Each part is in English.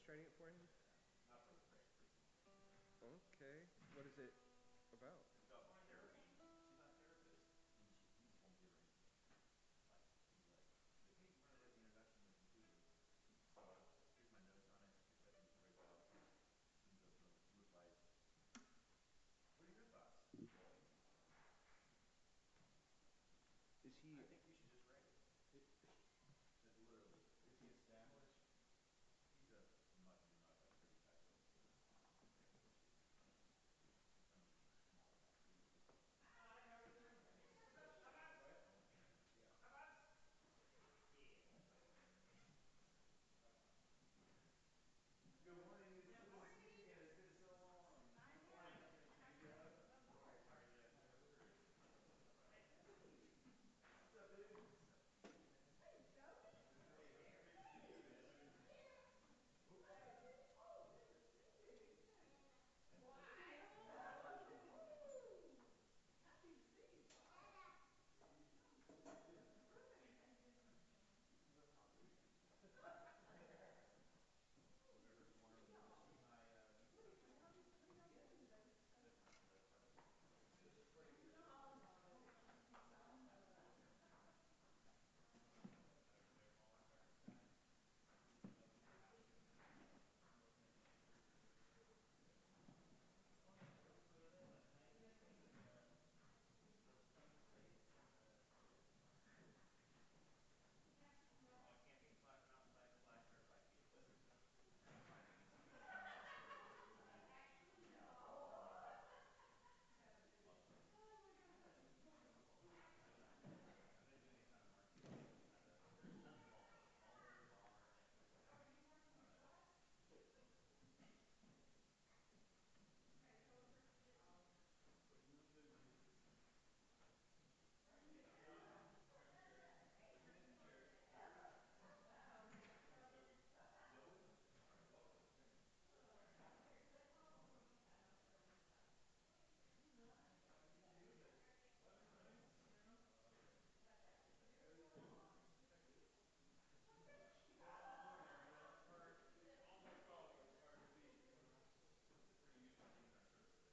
writing it for him? Not for recently. Okay. What is it about? It's about therapy. She's not a therapist, and he just won't give her anything. Like he's like, hey, do you mind to write the introduction and the conclusion? So here's my notes on it. Here's what I think you should write about. And he replies, what are your thoughts? Well, Is he I think you should just write it. Like literally, is he established? he's a mud, like 35-year-old kid. I mean, hi, how are you doing? Quiet. Oh, Yeah. yeah. Good morning. It's good to see you again. It's been so long. Good morning. Are you sorry, the odor is What's up, dude? what's up, Joey, man? It's great to see you, man. Oh, this is a hot week. Have you ever flown to see my new production? Led Zeppelin. This is pretty good. They're all on record that of the passion most entertaining person you've ever seen. Oh yeah, we were there last night. Yeah, same with those clean slates and all camping slash mountainside slash certified skiers. Amazing. Awesome. I've been doing a ton of marketing out of there's tons of all those. Muller, Bar, Echo, Ulysses. Zoe? Oh, okay. Oh, okay. Yeah, it's moving. It's hard. It's almost crawling, but it's hard to beat. It's pretty huge. I'm leaving our service today.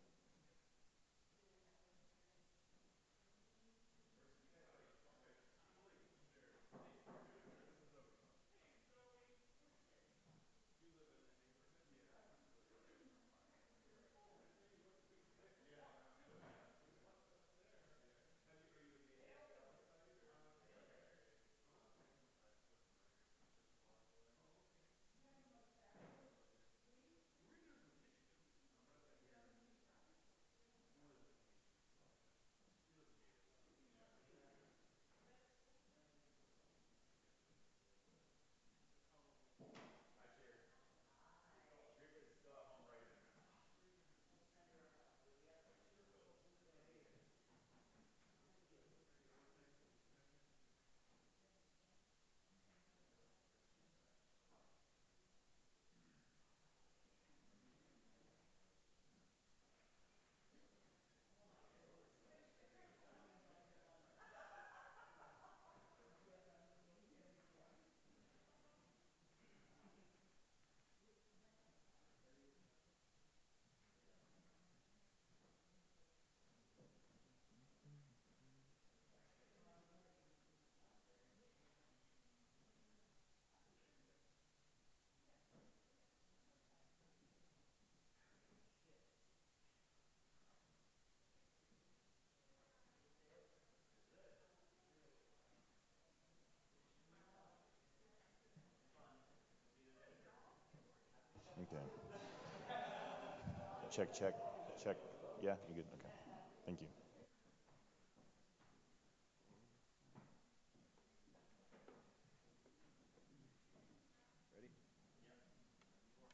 First weekend? Oh, okay. Sweet. Sure. Hey, how are you doing, sir? This is Zoe. Hey, Zoe. Do you live in that neighborhood? Yeah, absolutely. Okay. Nice to meet you. What's the big stick? Yeah, around. Oh, yeah. There's lots of stuff there. Yeah. Have you? Are you in the ASL side or? Military. Oh, okay. With Christian College over there. Oh, okay. Yeah. Where in Michigan? I'm not that area. He lives in Gatesville. Yeah. Oh, okay. Hi, Sherry. Griffin is still at home writing a message. Like sure will. Hey. Nice to meet you. Nice to meet you too. Good. Fun. See you today. Okay. Check, check, check. Yeah, you good? Okay. Thank you. Ready? Yep. 10-4.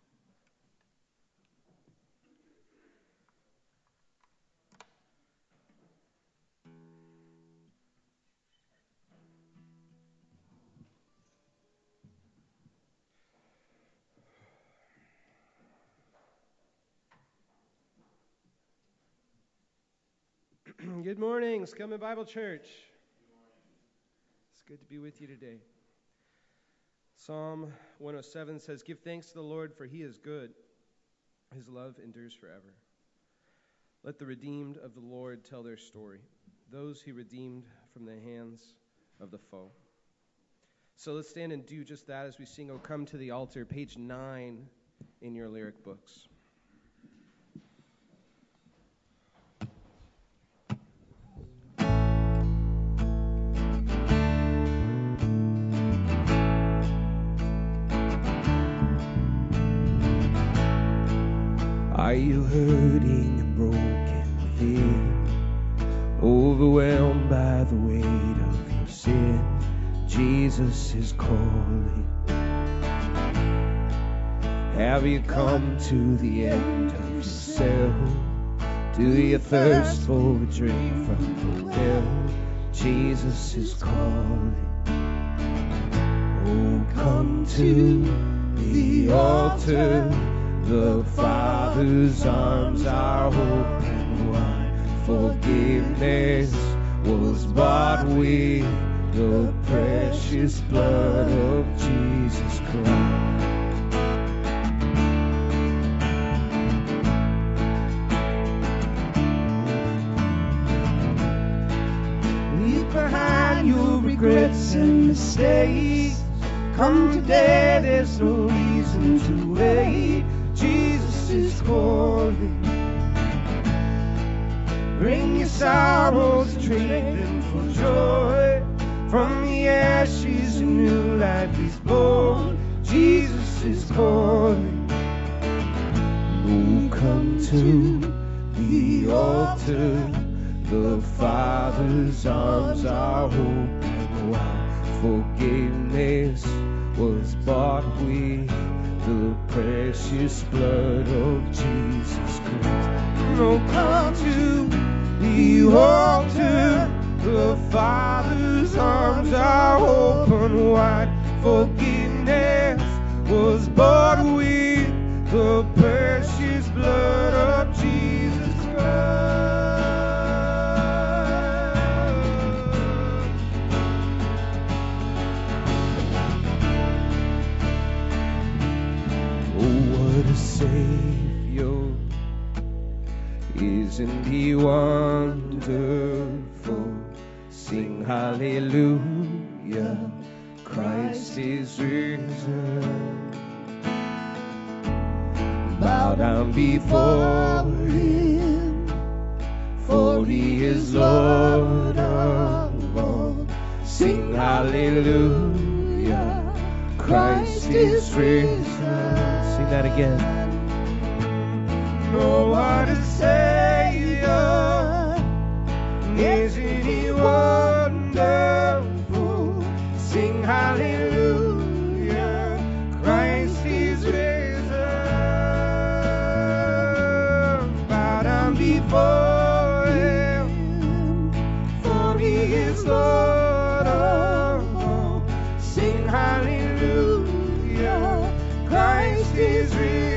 Good morning, Scummin Bible Church. Good morning. It's good to be with you today. Psalm 107 says, "Give thanks to the Lord, for he is good. His love endures forever. Let the redeemed of the Lord tell their story, those he redeemed from the hands of the foe." So let's stand and do just that as we sing, "O Come to the Altar," page 9 in your lyric books. Are you hurting and broken within, overwhelmed by the weight of your sin? Jesus is calling. Have you come to the end of yourself? Do you thirst for a drink from the well? Jesus is calling. Oh, come to the altar. The Father's arms are open wide. Forgiveness was bought with the precious blood of Jesus Christ. Leave behind your regrets and mistakes. Come today, there's no reason to wait. Jesus is calling. Bring your sorrows, trade them for joy. From the ashes, a new life is born. Jesus is calling. Oh, come to the altar. The Father's arms are open wide. Forgiveness was bought with the precious blood of Jesus Christ. Oh, come to the altar. The Father's arms are open wide. Forgiveness was bought with the precious blood of Jesus Christ. Savior, isn't he wonderful? Sing hallelujah, Christ is risen. Bow down before him, for he is Lord of all. Sing hallelujah, Christ is risen. Sing that again. Oh, what a Savior, isn't he wonderful? Sing hallelujah, Christ is risen. Bow down before him, for he is Lord of all. Sing hallelujah, Christ is risen.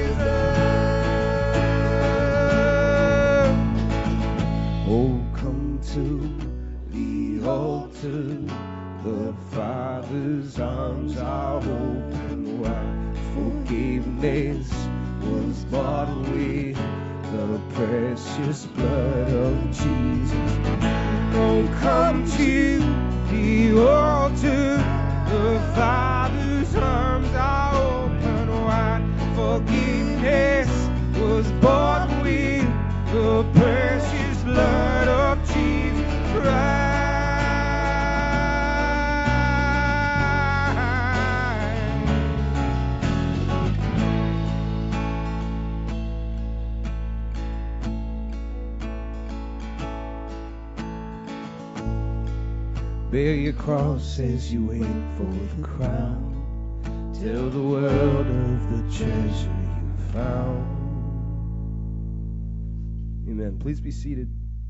To the altar, the Father's arms are open wide. Forgiveness was bought with the precious blood of Jesus. Oh, come to the altar, the Father's arms are open wide. Forgiveness was bought with the precious blood of Jesus Christ. Bear your cross as you wait for the crown. Tell the world of the treasure you found. Amen. Please be seated.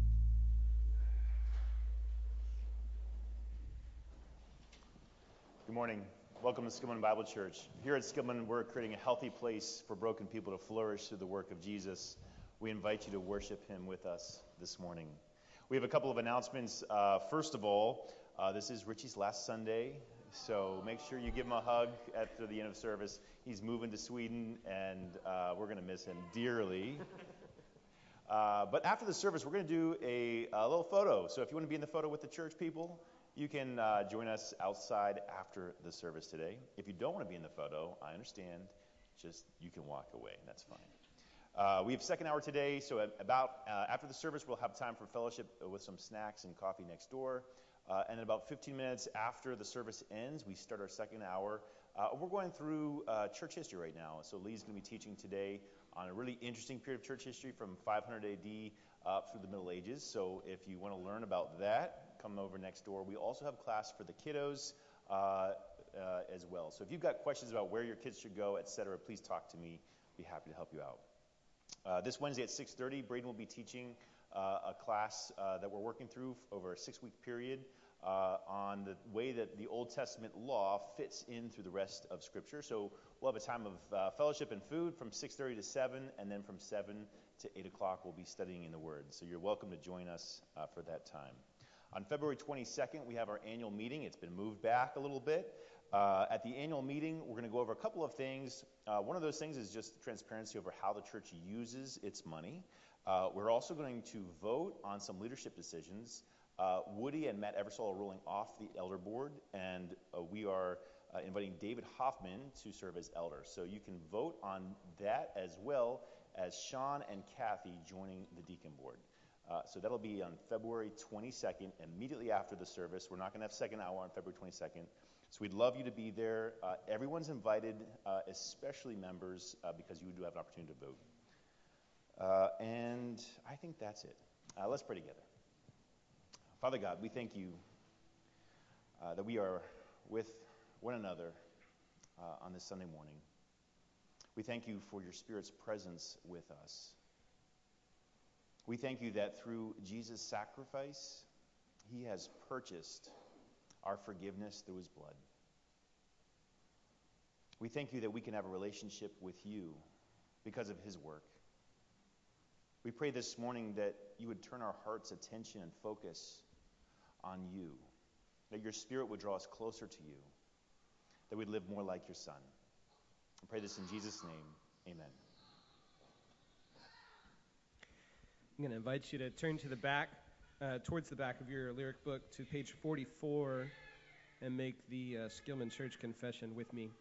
Good morning. Welcome to Skillman Bible Church. Here at Skillman, we're creating a healthy place for broken people to flourish through the work of Jesus. We invite you to worship him with us this morning. We have a couple of announcements. First of all, this is Richie's last Sunday So make sure you give him a hug after the end of service. He's moving to Sweden, and we're going to miss him dearly. But after the service, we're going to do a little photo. So if you want to be in the photo with the church people, you can join us outside after the service today. If you don't want to be in the photo, I understand. Just you can walk away. That's fine. We have second hour today, so after the service, we'll have time for fellowship with some snacks and coffee next door. And in about 15 minutes after the service ends, we start our second hour. We're going through church history right now. So Lee's going to be teaching today on a really interesting period of church history from 500 AD up through the Middle Ages. So if you want to learn about that, come over next door. We also have class for the kiddos as well. So if you've got questions about where your kids should go, etc., please talk to me. Be happy to help you out. This Wednesday at 6:30, Braden will be teaching a class that we're working through over a 6-week period on the way that the Old Testament law fits in through the rest of Scripture. So we'll have a time of fellowship and food from 6:30 to 7, and then from 7 to 8 o'clock we'll be studying in the Word. So you're welcome to join us for that time. On February 22nd, we have our annual meeting. It's been moved back a little bit. At the annual meeting, we're going to go over a couple of things. One of those things is just transparency over how the church uses its money. We're also going to vote on some leadership decisions. Woody and Matt Eversole are rolling off the elder board, and we are inviting David Hoffman to serve as elder. So you can vote on that as well as Sean and Kathy joining the deacon board. So that'll be on February 22nd, immediately after the service. We're not going to have second hour on February 22nd. So we'd love you to be there. Everyone's invited, especially members, because you do have an opportunity to vote. And I think that's it. Let's pray together. Father God, we thank you that we are with one another on this Sunday morning. We thank you for your Spirit's presence with us. We thank you that through Jesus' sacrifice, he has purchased our forgiveness through his blood. We thank you that we can have a relationship with you because of his work. We pray this morning that you would turn our heart's attention and focus on you, that your Spirit would draw us closer to you, that we'd live more like your Son. I pray this in Jesus' name. Amen. I'm going to invite you to turn to the back, towards the back of your lyric book to page 44 and make the Skillman Church Confession with me.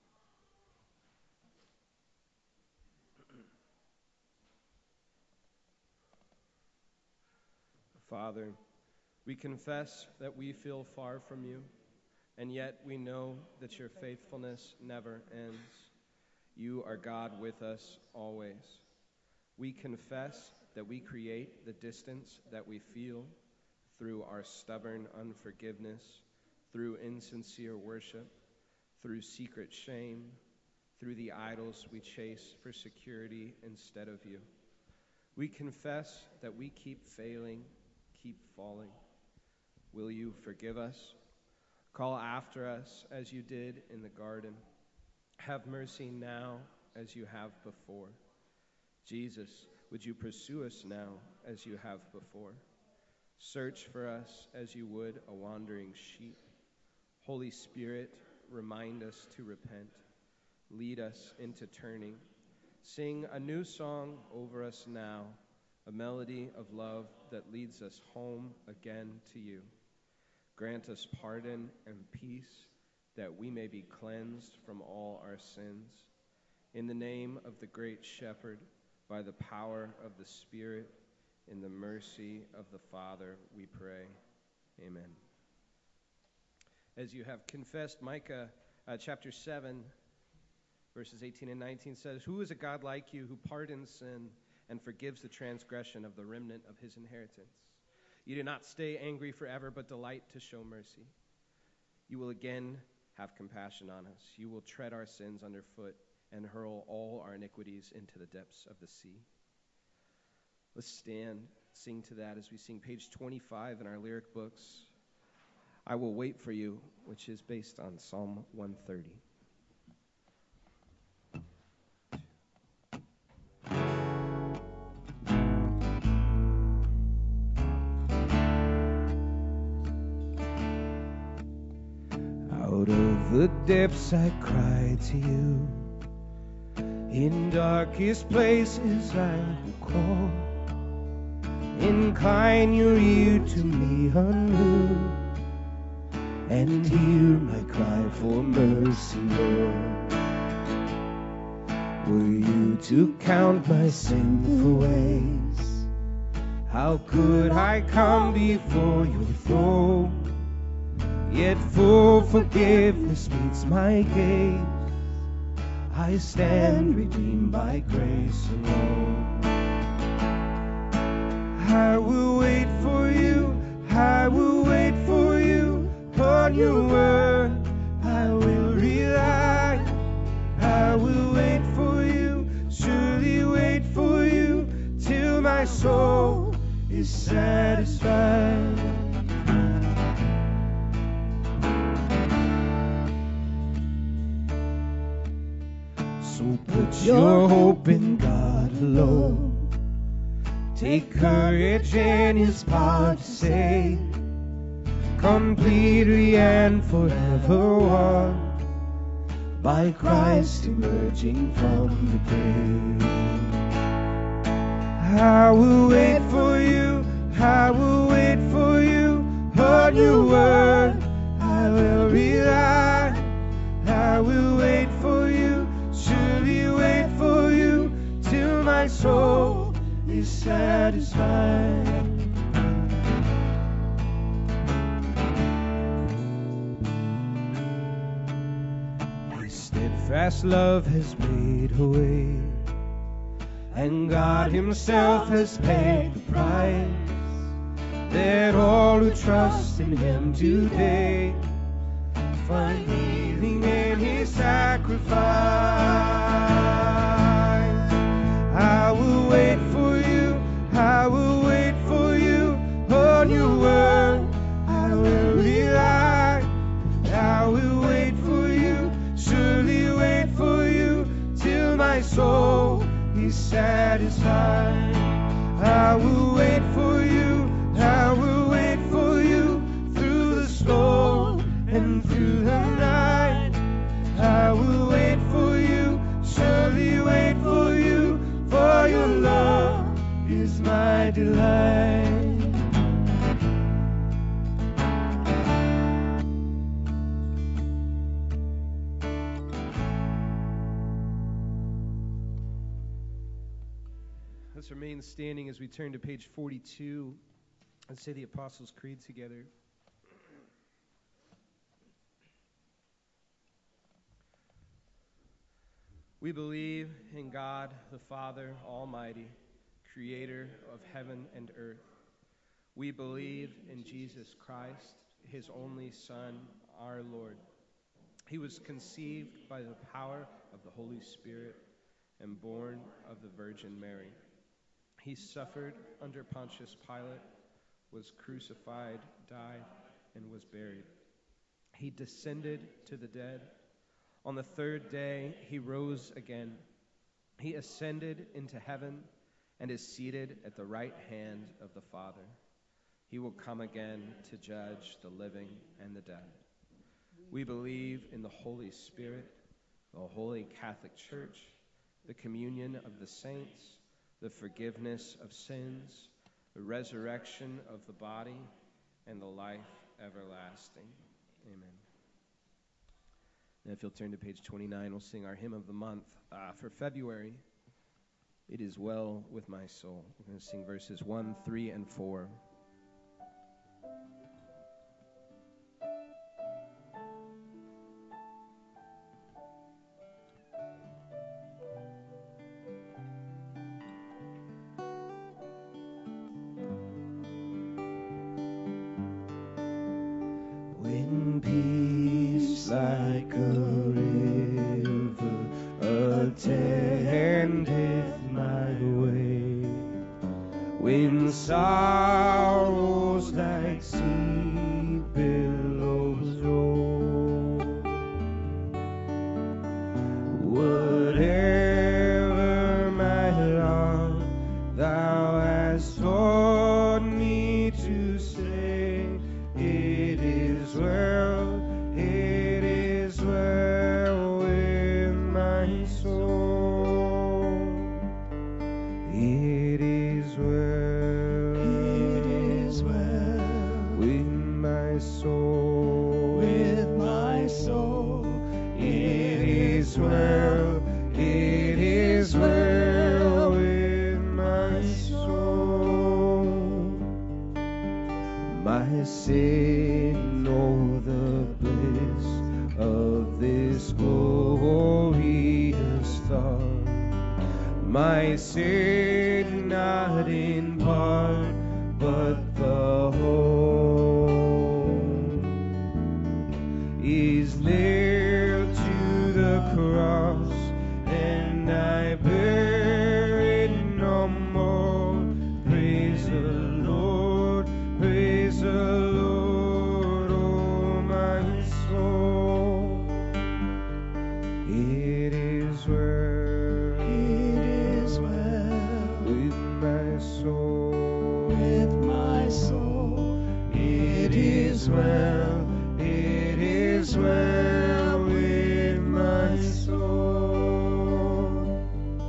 Father, we confess that we feel far from you, and yet we know that your faithfulness never ends. You are God with us always. We confess that we create the distance that we feel through our stubborn unforgiveness, through insincere worship, through secret shame, through the idols we chase for security instead of you. We confess that we keep failing, keep falling. Will you forgive us? Call after us as you did in the garden. Have mercy now as you have before. Jesus, would you pursue us now as you have before? Search for us as you would a wandering sheep. Holy Spirit, remind us to repent. Lead us into turning. Sing a new song over us now, a melody of love that leads us home again to you. Grant us pardon and peace, that we may be cleansed from all our sins. In the name of the great Shepherd, by the power of the Spirit, in the mercy of the Father, we pray. Amen. As you have confessed, Micah chapter 7, verses 18 and 19 says, "Who is a God like you who pardons sin and forgives the transgression of the remnant of his inheritance? You do not stay angry forever, but delight to show mercy. You will again have compassion on us. You will tread our sins underfoot and hurl all our iniquities into the depths of the sea." Let's stand, sing to that as we sing page 25 in our lyric books, "I Will Wait for You," which is based on Psalm 130. Out the depths I cry to you. In darkest places I will call. Incline your ear to me anew, and hear my cry for mercy, Lord. Were you to count my sinful ways, how could I come before your throne? Yet full forgiveness meets my gaze. I stand redeemed by grace alone. I will wait for you, I will wait for you, on your word I will rely. I will wait for you, surely wait for you, till my soul is satisfied. So put your hope in God alone. Take courage in His power to save, completely and forever won by Christ emerging from the grave. I will wait for you, I will wait for you, on your word I will rely. I will wait for you, surely wait for you, till my soul is satisfied. His steadfast love has made a way, and God Himself has paid the price, that all who trust in Him today find healing in His sacrifice. I will wait for you, I will wait for you, on your word I will rely. I will wait for you, surely wait for you, till my soul is satisfied. I will wait for you, I will wait for you, through the storm and through the night. I will wait for you, surely wait for you, for your love is my delight. Let's remain standing as we turn to page 42 and say the Apostles' Creed together. We believe in God, the Father Almighty, creator of heaven and earth. We believe in Jesus Christ, His only Son, our Lord. He was conceived by the power of the Holy Spirit and born of the Virgin Mary. He suffered under Pontius Pilate, was crucified, died, and was buried. He descended to the dead. On the third day, He rose again. He ascended into heaven and is seated at the right hand of the Father. He will come again to judge the living and the dead. We believe in the Holy Spirit, the Holy Catholic Church, the communion of the saints, the forgiveness of sins, the resurrection of the body, and the life everlasting. Amen. And if you'll turn to page 29, we'll sing our hymn of the month for February. It is well with my soul. We're going to sing verses 1, 3, and 4. When peace like a river attendeth my way, when sorrows like sea billows roll, whatever my lot thou hast taught me to say, it is well It is well. It is well With my soul. with my soul. It is well. It is well with my soul. My sin, know the bliss of this glorious thought. My sin, not in part, but the whole, is nailed to the cross, and I bear it no more. Praise the Lord, praise the Lord, oh my soul. It is well, It is well with my soul. with my soul. It is well, it is well with my soul.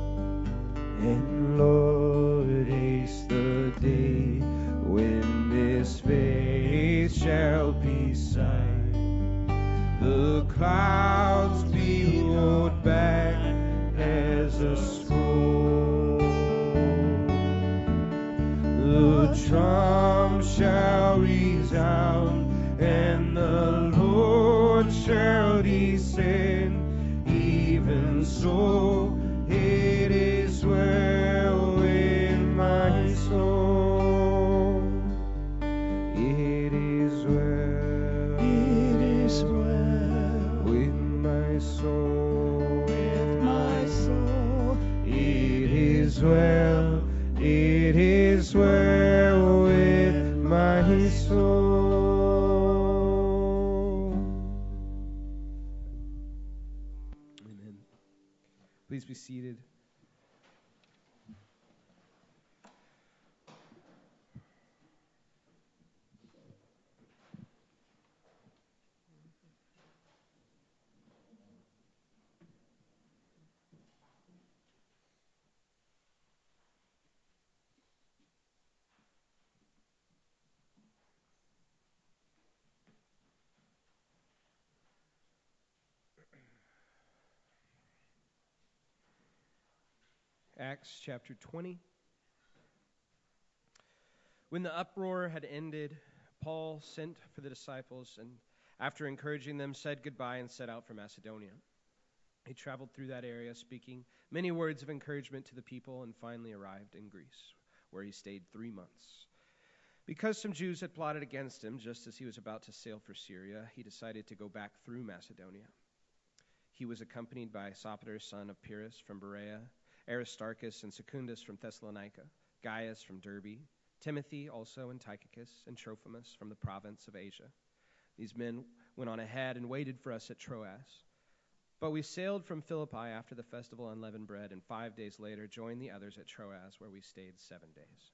And Lord, haste the day when this faith shall be sight. The clouds be rolled back as a scroll. The trump shall resound, and the Lord shall descend. Even so, it is well with my soul. It is well. It is well With my soul. with my soul. It is well. It is well with my soul. Amen. Please be seated. Acts chapter 20. When the uproar had ended, Paul sent for the disciples and, after encouraging them, said goodbye and set out for Macedonia. He traveled through that area, speaking many words of encouragement to the people, and finally arrived in Greece, where he stayed 3 months. Because some Jews had plotted against him just as he was about to sail for Syria, he decided to go back through Macedonia. He was accompanied by Sopater, son of Pyrrhus from Berea, Aristarchus and Secundus from Thessalonica, Gaius from Derbe, Timothy also and Tychicus, and Trophimus from the province of Asia. These men went on ahead and waited for us at Troas. But we sailed from Philippi after the festival of unleavened bread, and 5 days later joined the others at Troas, where we stayed 7 days.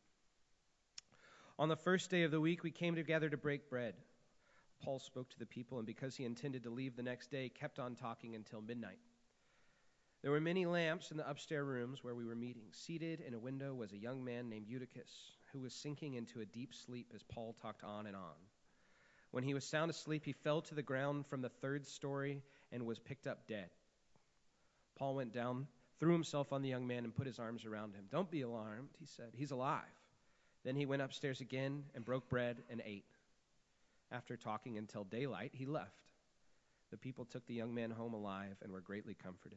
On the first day of the week, we came together to break bread. Paul spoke to the people, and because he intended to leave the next day, kept on talking until midnight. There were many lamps in the upstairs rooms where we were meeting. Seated in a window was a young man named Eutychus, who was sinking into a deep sleep as Paul talked on and on. When he was sound asleep, he fell to the ground from the 3rd story and was picked up dead. Paul went down, threw himself on the young man, and put his arms around him. "Don't be alarmed," he said. "He's alive." Then he went upstairs again and broke bread and ate. After talking until daylight, he left. The people took the young man home alive and were greatly comforted.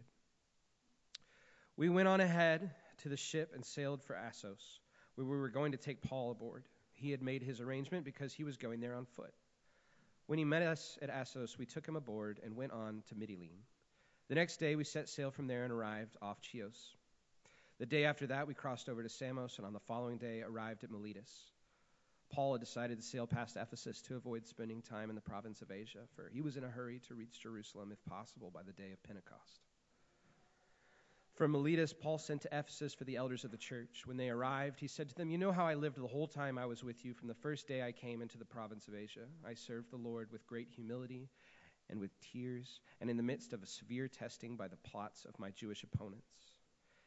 We went on ahead to the ship and sailed for Assos, where we were going to take Paul aboard. He had made his arrangement because he was going there on foot. When he met us at Assos, we took him aboard and went on to Mytilene. The next day we set sail from there and arrived off Chios. The day after that we crossed over to Samos, and on the following day arrived at Miletus. Paul had decided to sail past Ephesus to avoid spending time in the province of Asia, for he was in a hurry to reach Jerusalem, if possible, by the day of Pentecost. From Miletus, Paul sent to Ephesus for the elders of the church. When they arrived, he said to them, "You know how I lived the whole time I was with you, from the first day I came into the province of Asia. I served the Lord with great humility and with tears, and in the midst of a severe testing by the plots of my Jewish opponents.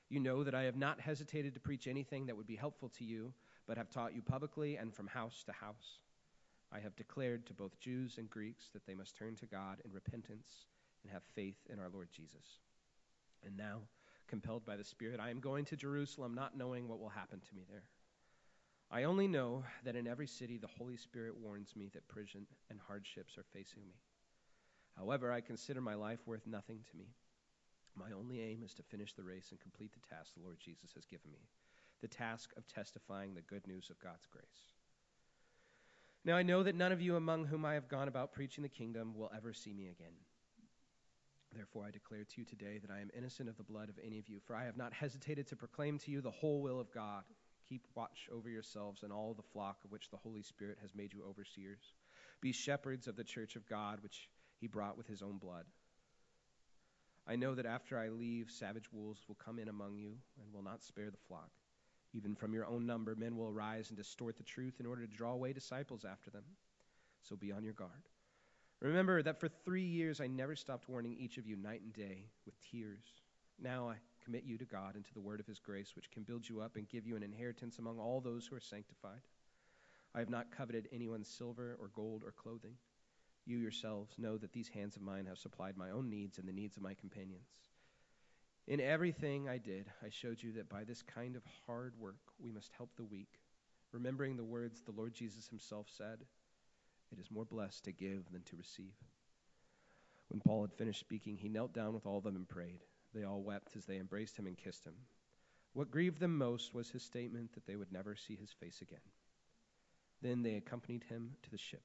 You know that I have not hesitated to preach anything that would be helpful to you, but have taught you publicly and from house to house. I have declared to both Jews and Greeks that they must turn to God in repentance and have faith in our Lord Jesus. And now, compelled by the Spirit, I am going to Jerusalem, not knowing what will happen to me there. I only know that in every city the Holy Spirit warns me that prison and hardships are facing me. However, I consider my life worth nothing to me. My only aim is to finish the race and complete the task the Lord Jesus has given me, the task of testifying the good news of God's grace. Now I know that none of you among whom I have gone about preaching the kingdom will ever see me again. Therefore I declare to you today that I am innocent of the blood of any of you, for I have not hesitated to proclaim to you the whole will of God. Keep watch over yourselves and all the flock of which the Holy Spirit has made you overseers. Be shepherds of the church of God, which he brought with his own blood. I know that after I leave, savage wolves will come in among you and will not spare the flock. Even from your own number, men will arise and distort the truth in order to draw away disciples after them. So be on your guard. Remember that for 3 years I never stopped warning each of you night and day with tears. Now I commit you to God and to the word of his grace, which can build you up and give you an inheritance among all those who are sanctified. I have not coveted anyone's silver or gold or clothing. You yourselves know that these hands of mine have supplied my own needs and the needs of my companions. In everything I did, I showed you that by this kind of hard work we must help the weak, remembering the words the Lord Jesus himself said, "It is more blessed to give than to receive." When Paul had finished speaking, he knelt down with all of them and prayed. They all wept as they embraced him and kissed him. What grieved them most was his statement that they would never see his face again. Then they accompanied him to the ship.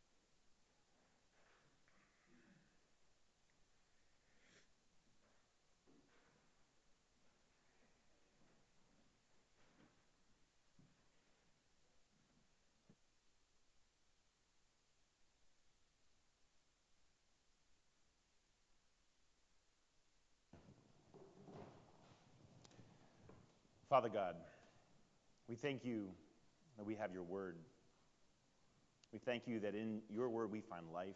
Father God, we thank you that we have your word. We thank you that in your word we find life.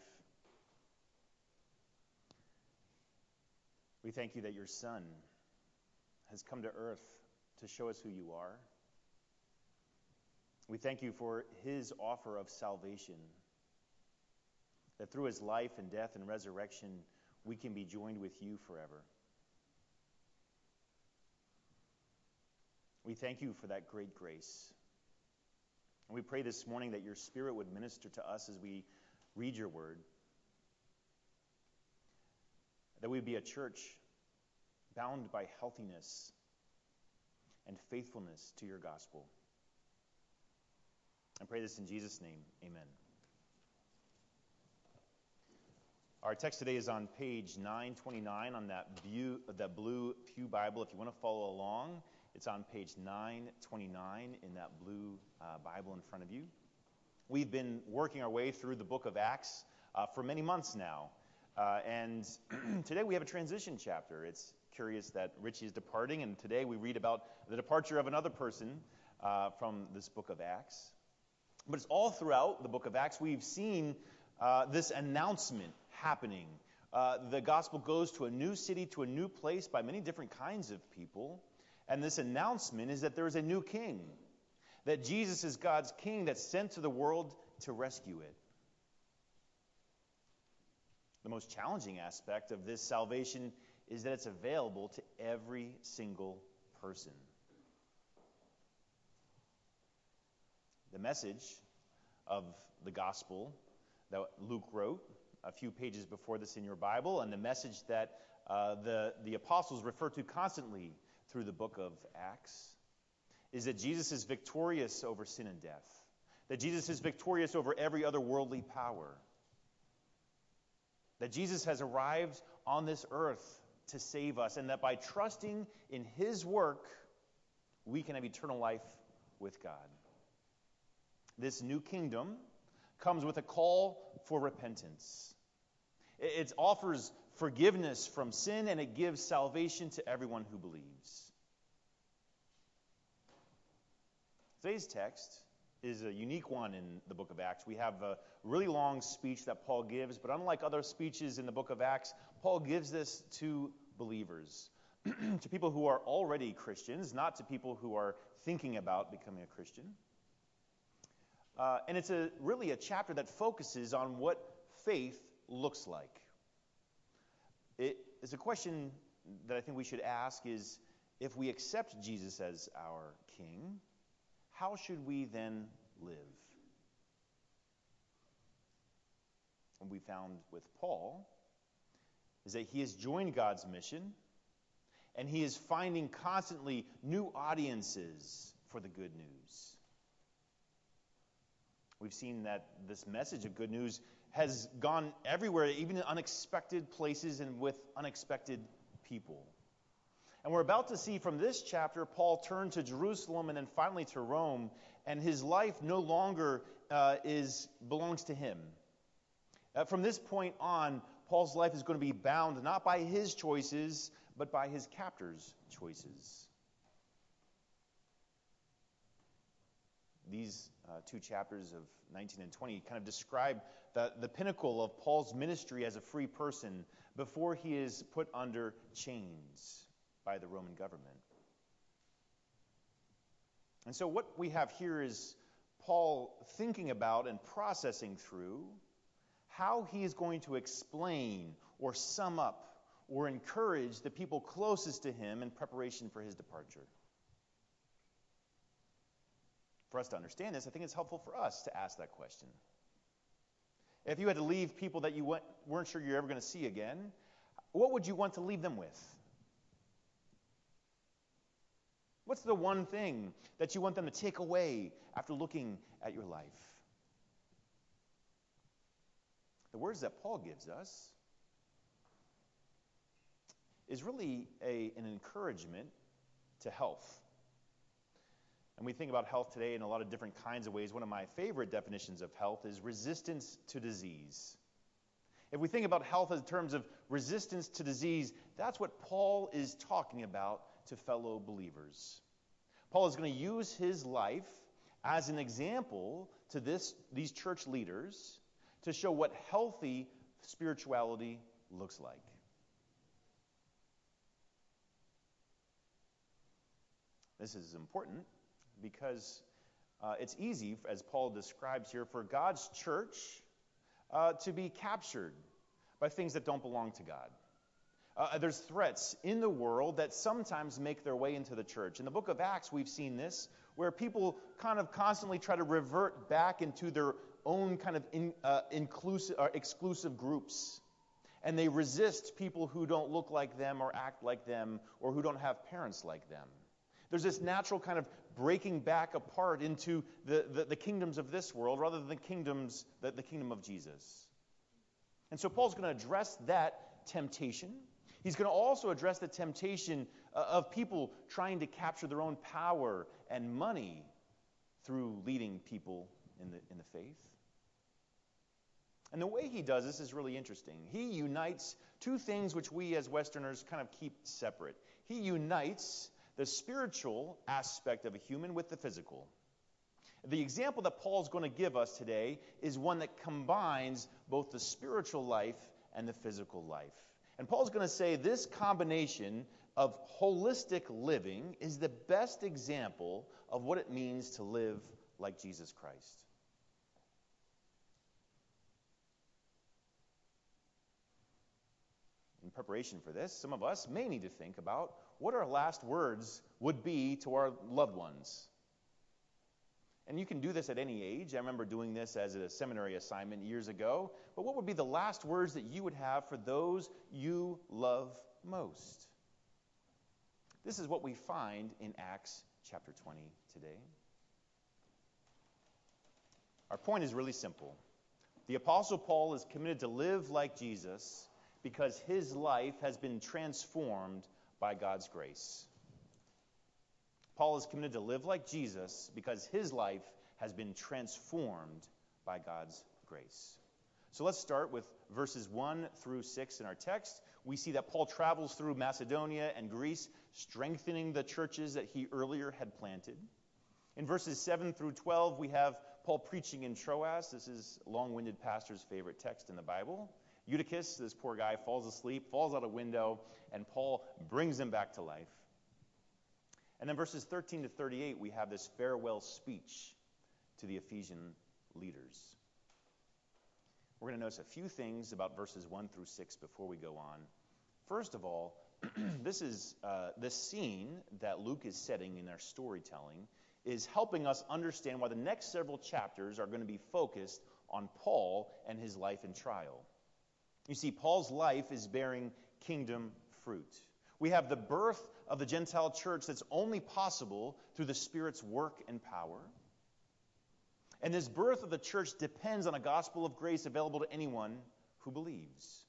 We thank you that your Son has come to earth to show us who you are. We thank you for his offer of salvation, that through his life and death and resurrection, we can be joined with you forever. We thank you for that great grace. And we pray this morning that your Spirit would minister to us as we read your word, that we would be a church bound by healthiness and faithfulness to your gospel. I pray this in Jesus' name. Amen. Our text today is on page 929 on that blue Pew Bible. If you want to follow along, it's on page 929 in that blue Bible in front of you. We've been working our way through the book of Acts for many months now. And today we have a transition chapter. It's curious that Richie is departing, and today we read about the departure of another person from this book of Acts. But it's all throughout the book of Acts we've seen this announcement happening. The gospel goes to a new city, to a new place by many different kinds of people. And this announcement is that there is a new king, that Jesus is God's king that's sent to the world to rescue it. The most challenging aspect of this salvation is that it's available to every single person. The message of the gospel that Luke wrote a few pages before this in your Bible, and the message that the apostles refer to constantly through the book of Acts, is that Jesus is victorious over sin and death, that Jesus is victorious over every other worldly power, that Jesus has arrived on this earth to save us, and that by trusting in his work, we can have eternal life with God. This new kingdom comes with a call for repentance. It offers forgiveness from sin, and it gives salvation to everyone who believes. Today's text is a unique one in the book of Acts. We have a really long speech that Paul gives, but unlike other speeches in the book of Acts, Paul gives this to believers. to people who are already Christians, not to people who are thinking about becoming a Christian. And it's really a chapter that focuses on what faith looks like. It's a question that I think we should ask is, if we accept Jesus as our King, how should we then live? What we found with Paul is that he has joined God's mission, and he is finding constantly new audiences for the good news. We've seen that this message of good news has gone everywhere, even in unexpected places and with unexpected people. And we're about to see from this chapter, Paul turn to Jerusalem and then finally to Rome, and his life no longer belongs to him. From this point on, Paul's life is going to be bound not by his choices, but by his captor's choices. These two chapters of 19 and 20 kind of describe the pinnacle of Paul's ministry as a free person before he is put under chains by the Roman government. And so what we have here is Paul thinking about and processing through how he is going to explain or sum up or encourage the people closest to him in preparation for his departure. For us to understand this, I think it's helpful for us to ask that question. If you had to leave people that you weren't sure you're ever going to see again, what would you want to leave them with? What's the one thing that you want them to take away after looking at your life? The words that Paul gives us is really an encouragement to health. And we think about health today in a lot of different kinds of ways. One of my favorite definitions of health is resistance to disease. If we think about health in terms of resistance to disease, that's what Paul is talking about to fellow believers. Paul is going to use his life as an example to these church leaders to show what healthy spirituality looks like. This is important because it's easy, as Paul describes here, for God's church to be captured by things that don't belong to God. There's threats in the world that sometimes make their way into the church. In the book of Acts, we've seen this, where people kind of constantly try to revert back into their own kind of exclusive groups. And they resist people who don't look like them or act like them or who don't have parents like them. There's this natural kind of breaking back apart into the kingdoms of this world rather than the kingdom of Jesus. And so Paul's going to address that temptation. He's going to also address the temptation of people trying to capture their own power and money through leading people in the faith. And the way he does this is really interesting. He unites two things which we as Westerners kind of keep separate. He unites the spiritual aspect of a human with the physical. The example that Paul's going to give us today is one that combines both the spiritual life and the physical life. And Paul's going to say this combination of holistic living is the best example of what it means to live like Jesus Christ. In preparation for this, some of us may need to think about what our last words would be to our loved ones. And you can do this at any age. I remember doing this as a seminary assignment years ago. But what would be the last words that you would have for those you love most? This is what we find in Acts chapter 20 today. Our point is really simple. The Apostle Paul is committed to live like Jesus because his life has been transformed by God's grace. Paul is committed to live like Jesus because his life has been transformed by God's grace. So let's start with verses 1 through 6 in our text. We see that Paul travels through Macedonia and Greece, strengthening the churches that he earlier had planted. In verses 7 through 12, we have Paul preaching in Troas. This is a long-winded pastor's favorite text in the Bible. Eutychus, this poor guy, falls asleep, falls out a window, and Paul brings him back to life. And then verses 13 to 38, we have this farewell speech to the Ephesian leaders. We're going to notice a few things about verses 1 through 6 before we go on. First of all, this scene that Luke is setting in their storytelling is helping us understand why the next several chapters are going to be focused on Paul and his life and trial. You see, Paul's life is bearing kingdom fruit. We have the birth of the Gentile church that's only possible through the Spirit's work and power. And this birth of the church depends on a gospel of grace available to anyone who believes.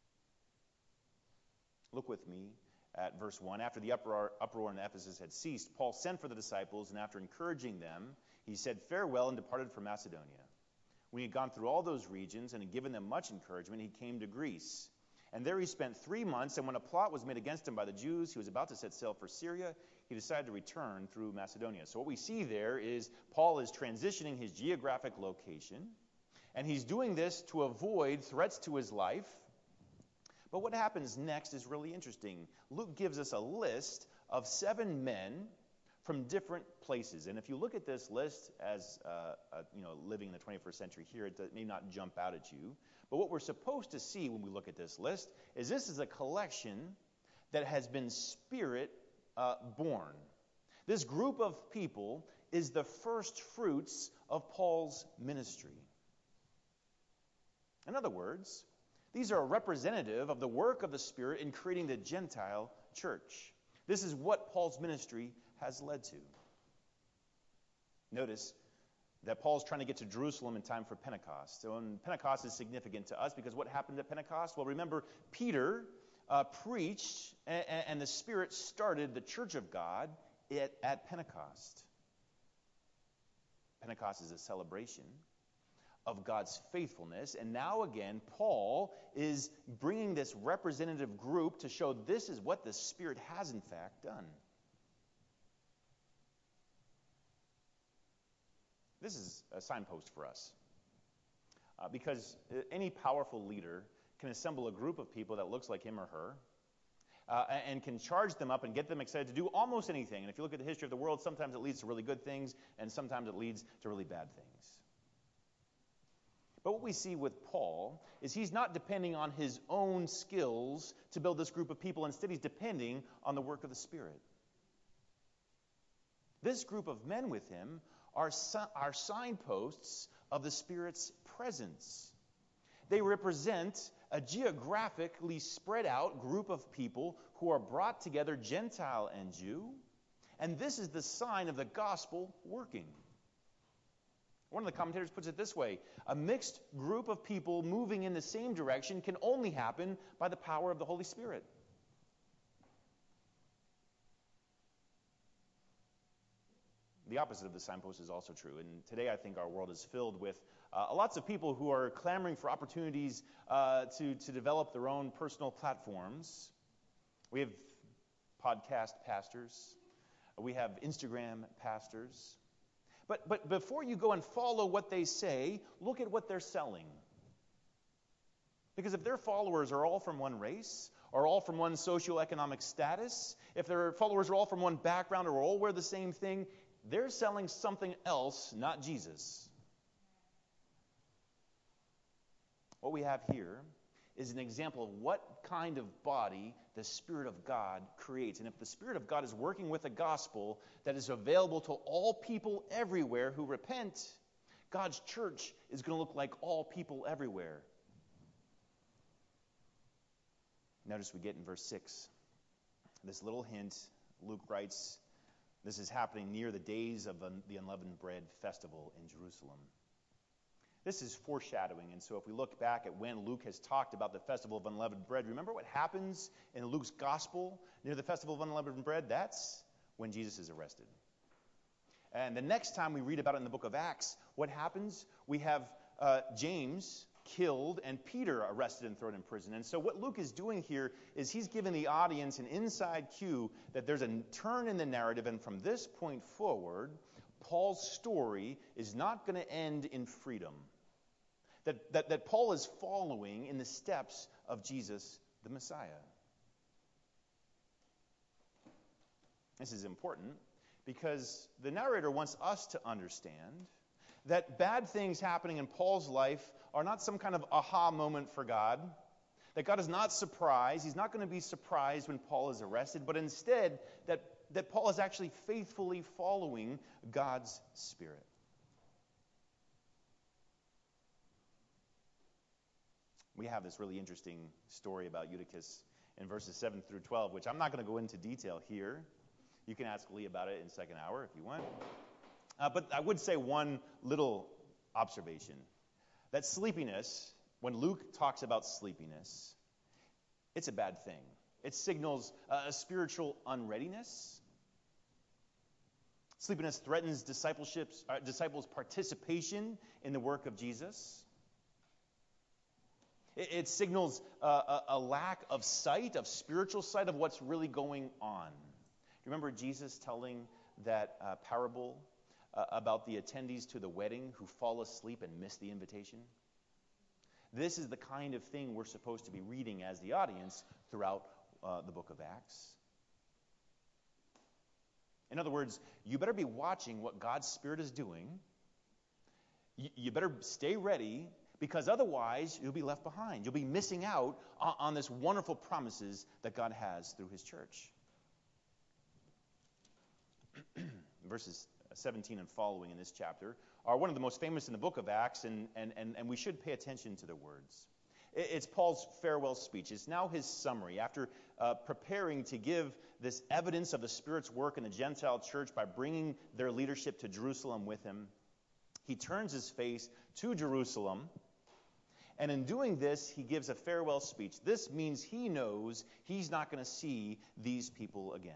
Look with me at verse 1. After the uproar in Ephesus had ceased, Paul sent for the disciples, and after encouraging them, he said farewell and departed for Macedonia. When he had gone through all those regions and had given them much encouragement, he came to Greece. And there he spent 3 months, and when a plot was made against him by the Jews, he was about to set sail for Syria. He decided to return through Macedonia. So what we see there is Paul is transitioning his geographic location, and he's doing this to avoid threats to his life. But what happens next is really interesting. Luke gives us a list of 7 men from different places. And if you look at this list as living in the 21st century here, it may not jump out at you. But what we're supposed to see when we look at this list is this is a collection that has been Spirit born. This group of people is the first fruits of Paul's ministry. In other words, these are representative of the work of the Spirit in creating the Gentile church. This is what Paul's ministry has led to. Notice that Paul's trying to get to Jerusalem in time for Pentecost. So Pentecost is significant to us because what happened at Pentecost? Well, remember, Peter preached, and the Spirit started the church of God at Pentecost. Pentecost is a celebration of God's faithfulness, and now again, Paul is bringing this representative group to show this is what the Spirit has in fact done. This is a signpost for us. Because any powerful leader can assemble a group of people that looks like him or her and can charge them up and get them excited to do almost anything. And if you look at the history of the world, sometimes it leads to really good things, and sometimes it leads to really bad things. But what we see with Paul is he's not depending on his own skills to build this group of people. Instead, he's depending on the work of the Spirit. This group of men with him are signposts of the Spirit's presence. They represent a geographically spread out group of people who are brought together, Gentile and Jew, and this is the sign of the gospel working. One of the commentators puts it this way: a mixed group of people moving in the same direction can only happen by the power of the Holy Spirit. The opposite of the signpost is also true. And today I think our world is filled with lots of people who are clamoring for opportunities to develop their own personal platforms. We have podcast pastors. We have Instagram pastors. But before you go and follow what they say, look at what they're selling. Because if their followers are all from one race, or all from one socioeconomic status, if their followers are all from one background or all wear the same thing, they're selling something else, not Jesus. What we have here is an example of what kind of body the Spirit of God creates. And if the Spirit of God is working with a gospel that is available to all people everywhere who repent, God's church is going to look like all people everywhere. Notice we get in verse 6, this little hint. Luke writes, this is happening near the days of the Unleavened Bread Festival in Jerusalem. This is foreshadowing, and so if we look back at when Luke has talked about the Festival of Unleavened Bread, remember what happens in Luke's Gospel near the Festival of Unleavened Bread? That's when Jesus is arrested. And the next time we read about it in the book of Acts, what happens? We have James killed and Peter arrested and thrown in prison. And so what Luke is doing here is he's giving the audience an inside cue that there's a turn in the narrative, and from this point forward, Paul's story is not going to end in freedom. that Paul is following in the steps of Jesus the Messiah. This is important because the narrator wants us to understand that bad things happening in Paul's life are not some kind of aha moment for God. That God is not surprised. He's not going to be surprised when Paul is arrested, but instead that Paul is actually faithfully following God's Spirit. We have this really interesting story about Eutychus in verses 7 through 12, which I'm not going to go into detail here. You can ask Lee about it in second hour if you want. But I would say one little observation. That sleepiness, when Luke talks about sleepiness, it's a bad thing. It signals a spiritual unreadiness. Sleepiness threatens disciples' participation in the work of Jesus. It signals a lack of sight, of spiritual sight of what's really going on. Do you remember Jesus telling that parable about the attendees to the wedding who fall asleep and miss the invitation? This is the kind of thing we're supposed to be reading as the audience throughout the book of Acts. In other words, you better be watching what God's Spirit is doing. You better stay ready, because otherwise you'll be left behind. You'll be missing out on this wonderful promises that God has through his church. Verses 17 and following in this chapter are one of the most famous in the book of Acts, and we should pay attention to their words. It's Paul's farewell speech. It's now his summary. After preparing to give this evidence of the Spirit's work in the Gentile church by bringing their leadership to Jerusalem with him, he turns his face to Jerusalem, and in doing this, he gives a farewell speech. This means he knows he's not going to see these people again.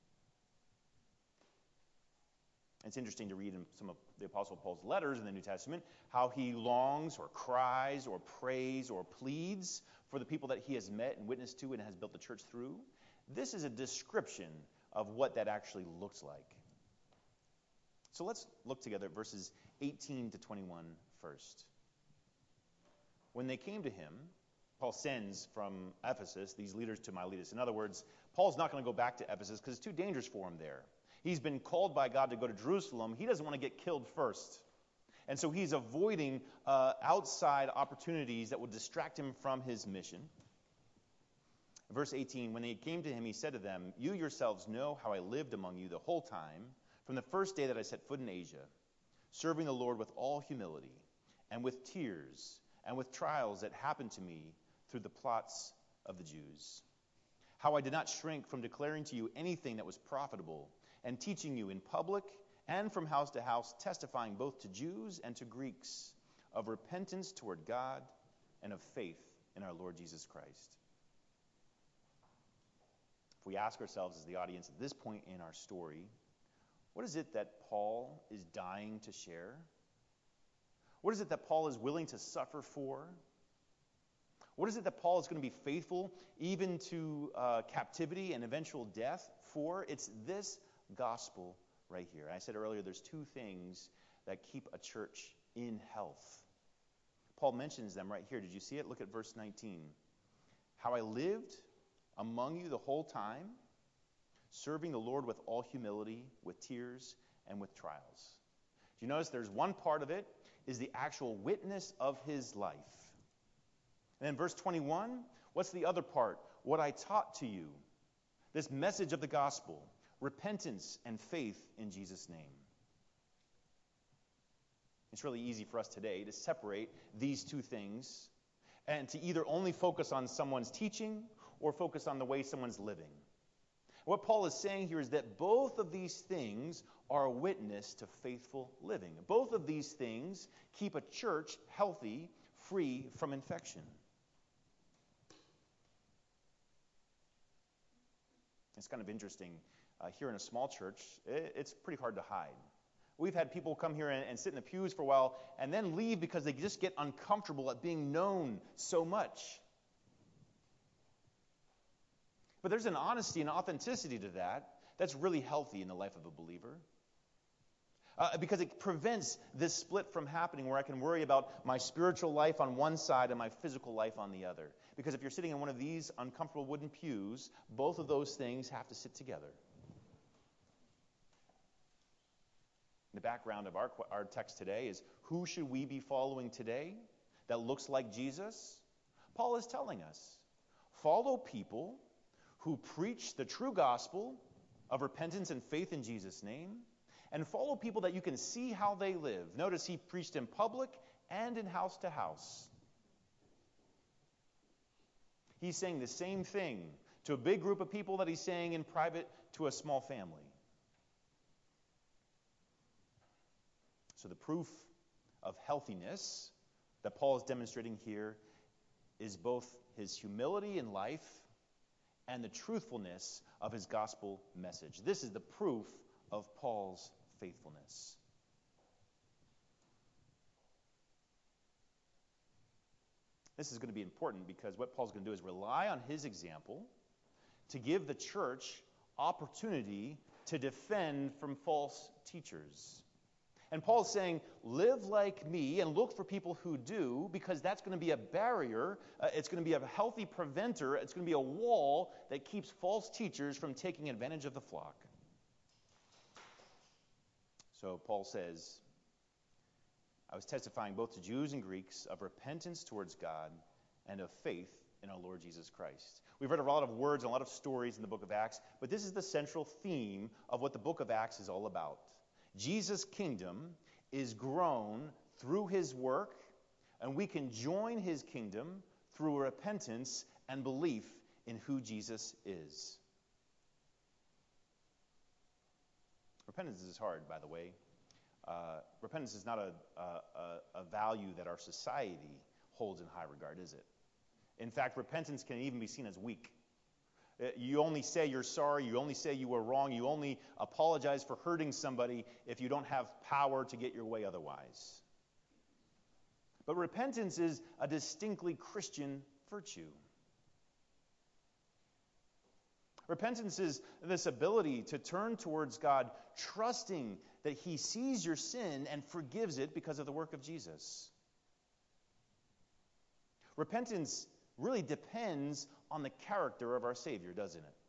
It's interesting to read in some of the Apostle Paul's letters in the New Testament how he longs or cries or prays or pleads for the people that he has met and witnessed to and has built the church through. This is a description of what that actually looks like. So let's look together at verses 18 to 21 first. When they came to him, Paul sends from Ephesus these leaders to Miletus. In other words, Paul's not going to go back to Ephesus because it's too dangerous for him there. He's been called by God to go to Jerusalem. He doesn't want to get killed first. And so he's avoiding outside opportunities that would distract him from his mission. Verse 18, when they came to him, he said to them, "You yourselves know how I lived among you the whole time, from the first day that I set foot in Asia, serving the Lord with all humility, and with tears, and with trials that happened to me through the plots of the Jews. How I did not shrink from declaring to you anything that was profitable, and teaching you in public and from house to house, testifying both to Jews and to Greeks of repentance toward God and of faith in our Lord Jesus Christ." If we ask ourselves as the audience at this point in our story, what is it that Paul is dying to share? What is it that Paul is willing to suffer for? What is it that Paul is going to be faithful even to captivity and eventual death for? It's this gospel right here. I said earlier there's two things that keep a church in health. Paul mentions them right here. Did you see it? Look at verse 19. How I lived among you the whole time, serving the Lord with all humility, with tears, and with trials. Do you notice there's one part of it is the actual witness of his life. And then verse 21, what's the other part? What I taught to you. This message of the gospel. Repentance and faith in Jesus' name. It's really easy for us today to separate these two things and to either only focus on someone's teaching or focus on the way someone's living. What Paul is saying here is that both of these things are a witness to faithful living. Both of these things keep a church healthy, free from infection. It's kind of interesting. Here in a small church, it's pretty hard to hide. We've had people come here and sit in the pews for a while and then leave because they just get uncomfortable at being known so much. But there's an honesty and authenticity to that that's really healthy in the life of a believer. Because it prevents this split from happening where I can worry about my spiritual life on one side and my physical life on the other. Because if you're sitting in one of these uncomfortable wooden pews, both of those things have to sit together. The background of our text today is, who should we be following today that looks like Jesus? Paul is telling us, follow people who preach the true gospel of repentance and faith in Jesus' name, and follow people that you can see how they live. Notice he preached in public and in house to house. He's saying the same thing to a big group of people that he's saying in private to a small family. So the proof of healthiness that Paul is demonstrating here is both his humility in life and the truthfulness of his gospel message. This is the proof of Paul's faithfulness. This is going to be important because what Paul's going to do is rely on his example to give the church opportunity to defend from false teachers. And Paul's saying, live like me and look for people who do, because that's going to be a barrier. It's going to be a healthy preventer. It's going to be a wall that keeps false teachers from taking advantage of the flock. So Paul says, I was testifying both to Jews and Greeks of repentance towards God and of faith in our Lord Jesus Christ. We've read a lot of words and a lot of stories in the book of Acts, but this is the central theme of what the book of Acts is all about. Jesus' kingdom is grown through his work, and we can join his kingdom through repentance and belief in who Jesus is. Repentance is hard, by the way. Repentance is not a value that our society holds in high regard, is it? In fact, repentance can even be seen as weak. You only say you're sorry, you only say you were wrong, you only apologize for hurting somebody if you don't have power to get your way otherwise. But repentance is a distinctly Christian virtue. Repentance is this ability to turn towards God, trusting that he sees your sin and forgives it because of the work of Jesus. Repentance really depends on the character of our Savior, doesn't it?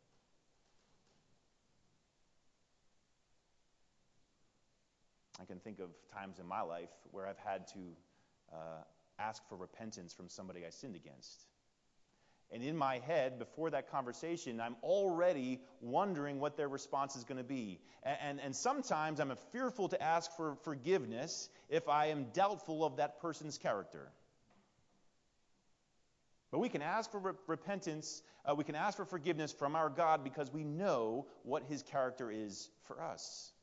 I can think of times in my life where I've had to ask for repentance from somebody I sinned against. And in my head, before that conversation, I'm already wondering what their response is going to be. And sometimes I'm fearful to ask for forgiveness if I am doubtful of that person's character. But we can ask for repentance, we can ask for forgiveness from our God because we know what his character is for us.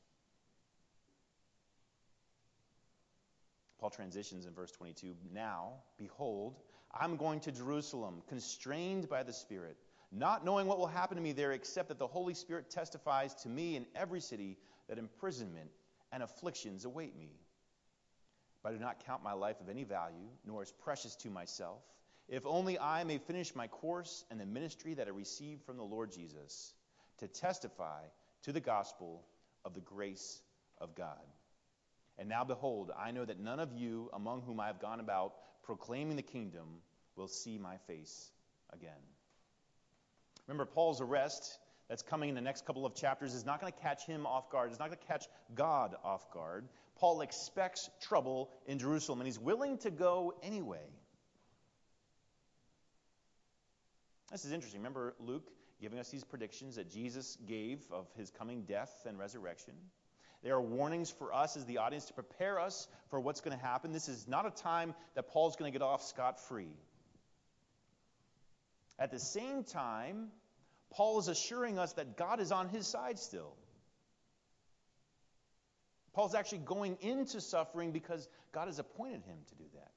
Paul transitions in verse 22. Now, behold, I'm going to Jerusalem, constrained by the Spirit, not knowing what will happen to me there, except that the Holy Spirit testifies to me in every city that imprisonment and afflictions await me. But I do not count my life of any value, nor as precious to myself, if only I may finish my course and the ministry that I received from the Lord Jesus, to testify to the gospel of the grace of God. And now behold, I know that none of you among whom I have gone about proclaiming the kingdom will see my face again. Remember, Paul's arrest that's coming in the next couple of chapters is not going to catch him off guard. It's not going to catch God off guard. Paul expects trouble in Jerusalem, and he's willing to go anyway. This is interesting. Remember Luke giving us these predictions that Jesus gave of his coming death and resurrection. There are warnings for us as the audience to prepare us for what's going to happen. This is not a time that Paul's going to get off scot-free. At the same time, Paul is assuring us that God is on his side still. Paul's actually going into suffering because God has appointed him to do that.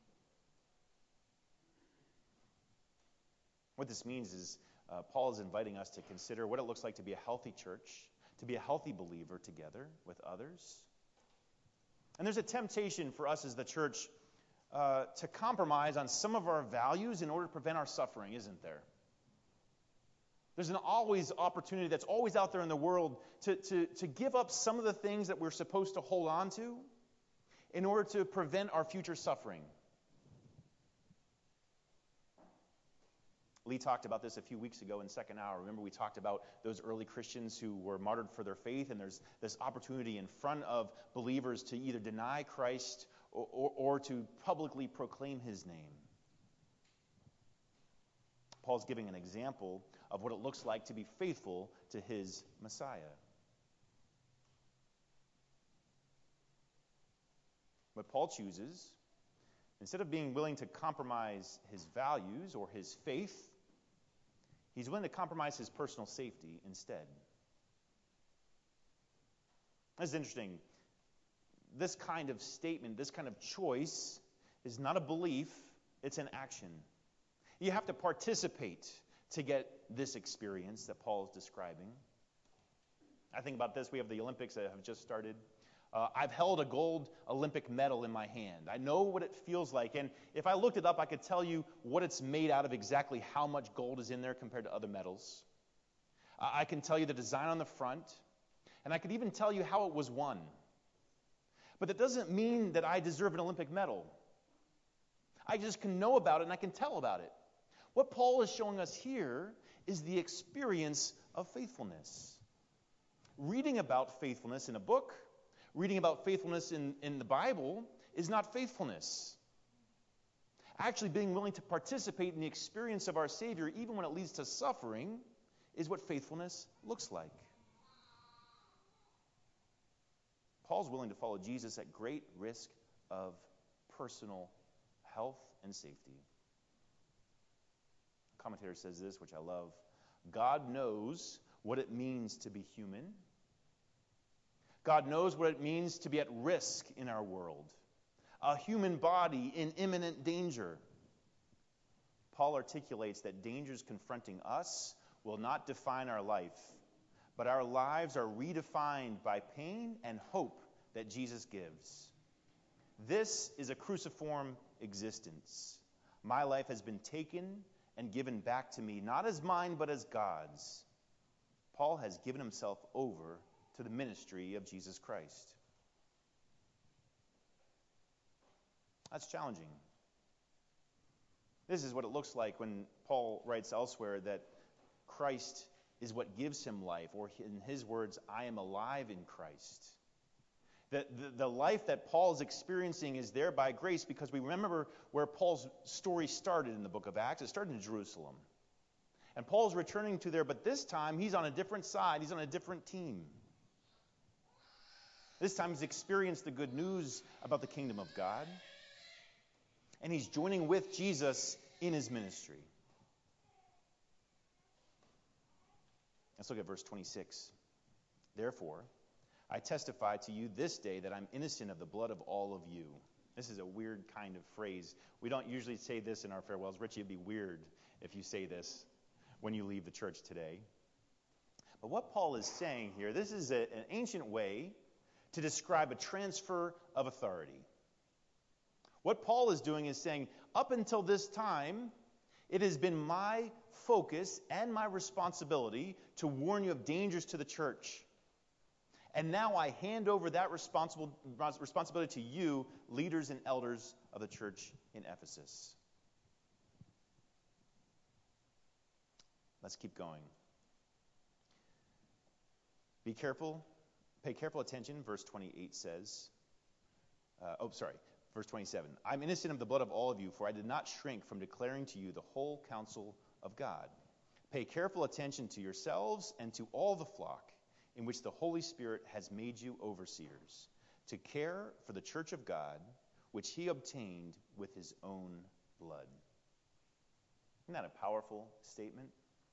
What this means is Paul is inviting us to consider what it looks like to be a healthy church, to be a healthy believer together with others. And there's a temptation for us as the church to compromise on some of our values in order to prevent our suffering, isn't there? There's an always opportunity that's always out there in the world to give up some of the things that we're supposed to hold on to in order to prevent our future suffering. Lee talked about this a few weeks ago in Second Hour. Remember, we talked about those early Christians who were martyred for their faith, and there's this opportunity in front of believers to either deny Christ or to publicly proclaim his name. Paul's giving an example of what it looks like to be faithful to his Messiah. But Paul chooses, instead of being willing to compromise his values or his faith, he's willing to compromise his personal safety instead. That's interesting. This kind of statement, this kind of choice, is not a belief, it's an action. You have to participate to get this experience that Paul is describing. I think about this. We have the Olympics that have just started. I've held a gold Olympic medal in my hand. I know what it feels like. And if I looked it up, I could tell you what it's made out of, exactly how much gold is in there compared to other medals. I can tell you the design on the front. And I could even tell you how it was won. But that doesn't mean that I deserve an Olympic medal. I just can know about it and I can tell about it. What Paul is showing us here is the experience of faithfulness. Reading about faithfulness in a book, reading about faithfulness in the Bible is not faithfulness. Actually, being willing to participate in the experience of our Savior, even when it leads to suffering, is what faithfulness looks like. Paul's willing to follow Jesus at great risk of personal health and safety. A commentator says this, which I love. God knows what it means to be human. God knows what it means to be at risk in our world. A human body in imminent danger. Paul articulates that dangers confronting us will not define our life, but our lives are redefined by pain and hope that Jesus gives. This is a cruciform existence. My life has been taken and given back to me, not as mine, but as God's. Paul has given himself over to the ministry of Jesus Christ. That's challenging. This is what it looks like when Paul writes elsewhere that Christ is what gives him life, or in his words, I am alive in Christ. The life that Paul is experiencing is there by grace, because we remember where Paul's story started in the book of Acts. It started in Jerusalem. And Paul's returning to there, but this time he's on a different side. He's on a different team. This time he's experienced the good news about the kingdom of God. And he's joining with Jesus in his ministry. Let's look at verse 26. Therefore, I testify to you this day that I'm innocent of the blood of all of you. This is a weird kind of phrase. We don't usually say this in our farewells. Richie, it'd be weird if you say this when you leave the church today. But what Paul is saying here, this is an ancient way to describe a transfer of authority. What Paul is doing is saying, up until this time, it has been my focus and my responsibility to warn you of dangers to the church. And now I hand over that responsibility to you, leaders and elders of the church in Ephesus. Let's keep going. Be careful, pay careful attention, verse 28 says. Verse 27. I'm innocent of the blood of all of you, for I did not shrink from declaring to you the whole counsel of God. Pay careful attention to yourselves and to all the flock, in which the Holy Spirit has made you overseers, to care for the church of God, which he obtained with his own blood. Isn't that a powerful statement?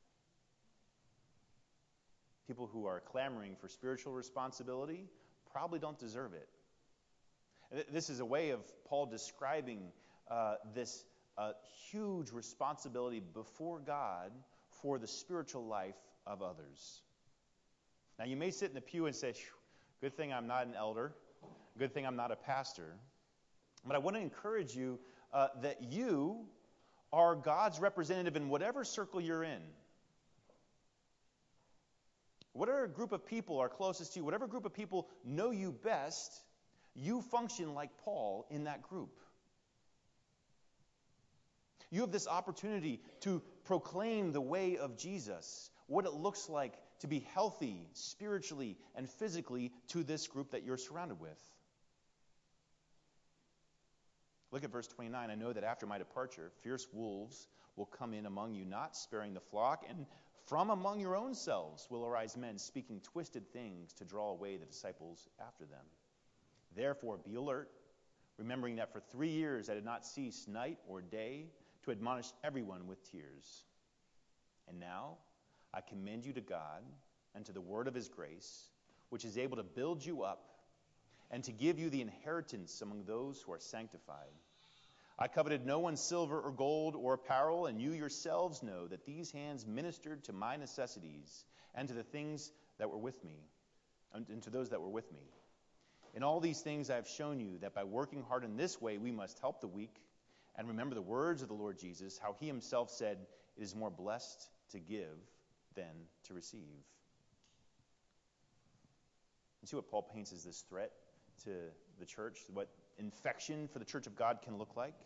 People who are clamoring for spiritual responsibility probably don't deserve it. This is a way of Paul describing this huge responsibility before God for the spiritual life of others. Now, you may sit in the pew and say, good thing I'm not an elder. Good thing I'm not a pastor. But I want to encourage you that you are God's representative in whatever circle you're in. whatever group of people are closest to you, whatever group of people know you best, you function like Paul in that group. You have this opportunity to proclaim the way of Jesus, what it looks like to be healthy spiritually and physically to this group that you're surrounded with. Look at verse 29. I know that after my departure, fierce wolves will come in among you, not sparing the flock, and from among your own selves will arise men speaking twisted things to draw away the disciples after them. Therefore, be alert, remembering that for 3 years I did not cease night or day to admonish everyone with tears. And now I commend you to God and to the word of his grace, which is able to build you up and to give you the inheritance among those who are sanctified. I coveted no one's silver or gold or apparel, and you yourselves know that these hands ministered to my necessities and to the things that were with me, and to those that were with me. In all these things I have shown you that by working hard in this way we must help the weak, and remember the words of the Lord Jesus, how he himself said, it is more blessed to give than to receive. You see what Paul paints as this threat to the church, what infection for the church of God can look like?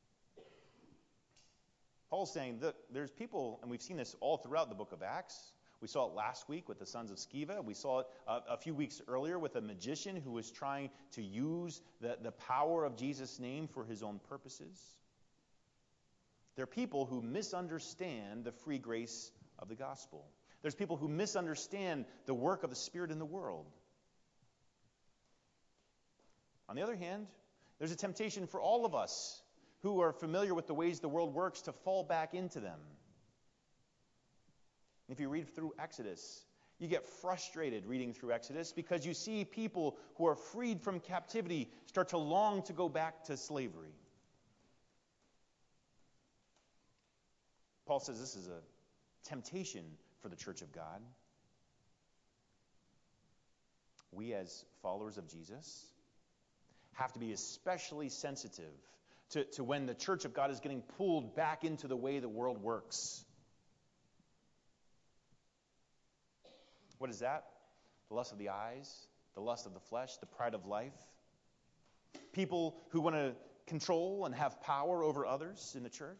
Paul's saying, look, there's people, and we've seen this all throughout the book of Acts. We saw it last week with the sons of Sceva. We saw it a few weeks earlier with a magician who was trying to use the power of Jesus' name for his own purposes. There are people who misunderstand the free grace of the gospel. There's people who misunderstand the work of the Spirit in the world. On the other hand, there's a temptation for all of us who are familiar with the ways the world works to fall back into them. If you read through Exodus, you get frustrated reading through Exodus because you see people who are freed from captivity start to long to go back to slavery. Paul says this is a temptation for the church of God. We as followers of Jesus have to be especially sensitive to when the church of God is getting pulled back into the way the world works. What is that? The lust of the eyes, the lust of the flesh, the pride of life. People who want to control and have power over others in the church.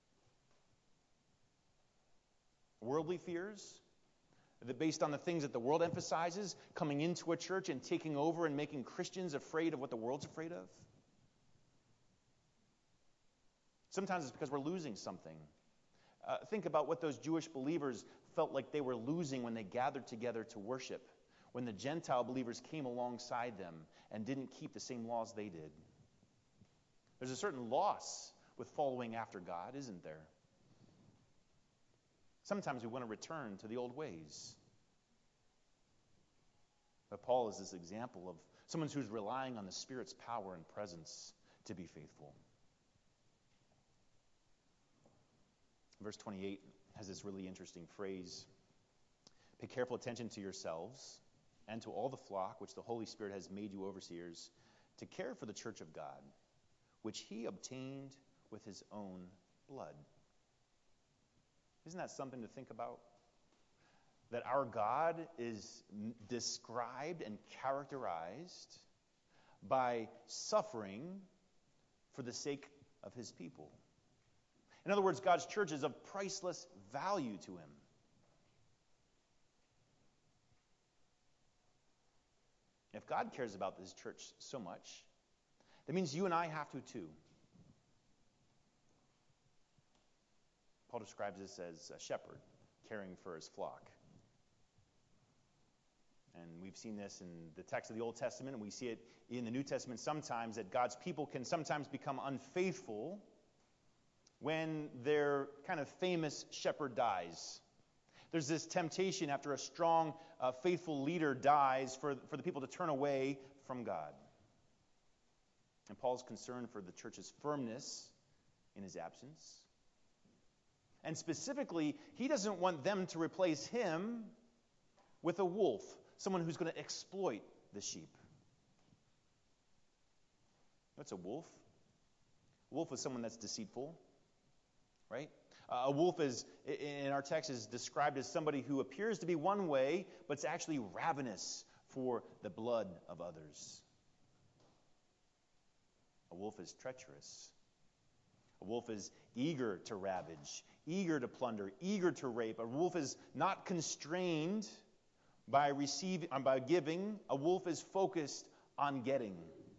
Worldly fears, that based on the things that the world emphasizes, coming into a church and taking over and making Christians afraid of what the world's afraid of. Sometimes it's because we're losing something. Think about what those Jewish believers felt like they were losing when they gathered together to worship, when the Gentile believers came alongside them and didn't keep the same laws they did. There's a certain loss with following after God, isn't there? Sometimes we want to return to the old ways. But Paul is this example of someone who's relying on the Spirit's power and presence to be faithful. Verse 28 has this really interesting phrase. Pay careful attention to yourselves and to all the flock which the Holy Spirit has made you overseers to care for the church of God, which he obtained with his own blood. Isn't that something to think about? That our God is described and characterized by suffering for the sake of his people. In other words, God's church is of priceless value to him. If God cares about this church so much, that means you and I have to too. Paul describes this as a shepherd caring for his flock. And we've seen this in the text of the Old Testament, and we see it in the New Testament sometimes, that God's people can sometimes become unfaithful when their kind of famous shepherd dies. There's this temptation after a strong, faithful leader dies for the people to turn away from God. And Paul's concerned for the church's firmness in his absence. And specifically, he doesn't want them to replace him with a wolf, someone who's going to exploit the sheep. What's a wolf? A wolf is someone that's deceitful, right? A wolf is, in our text, is described as somebody who appears to be one way, but is actually ravenous for the blood of others. A wolf is treacherous. A wolf is eager to ravage, eager to plunder, eager to rape. A wolf is not constrained by giving. A wolf is focused on getting.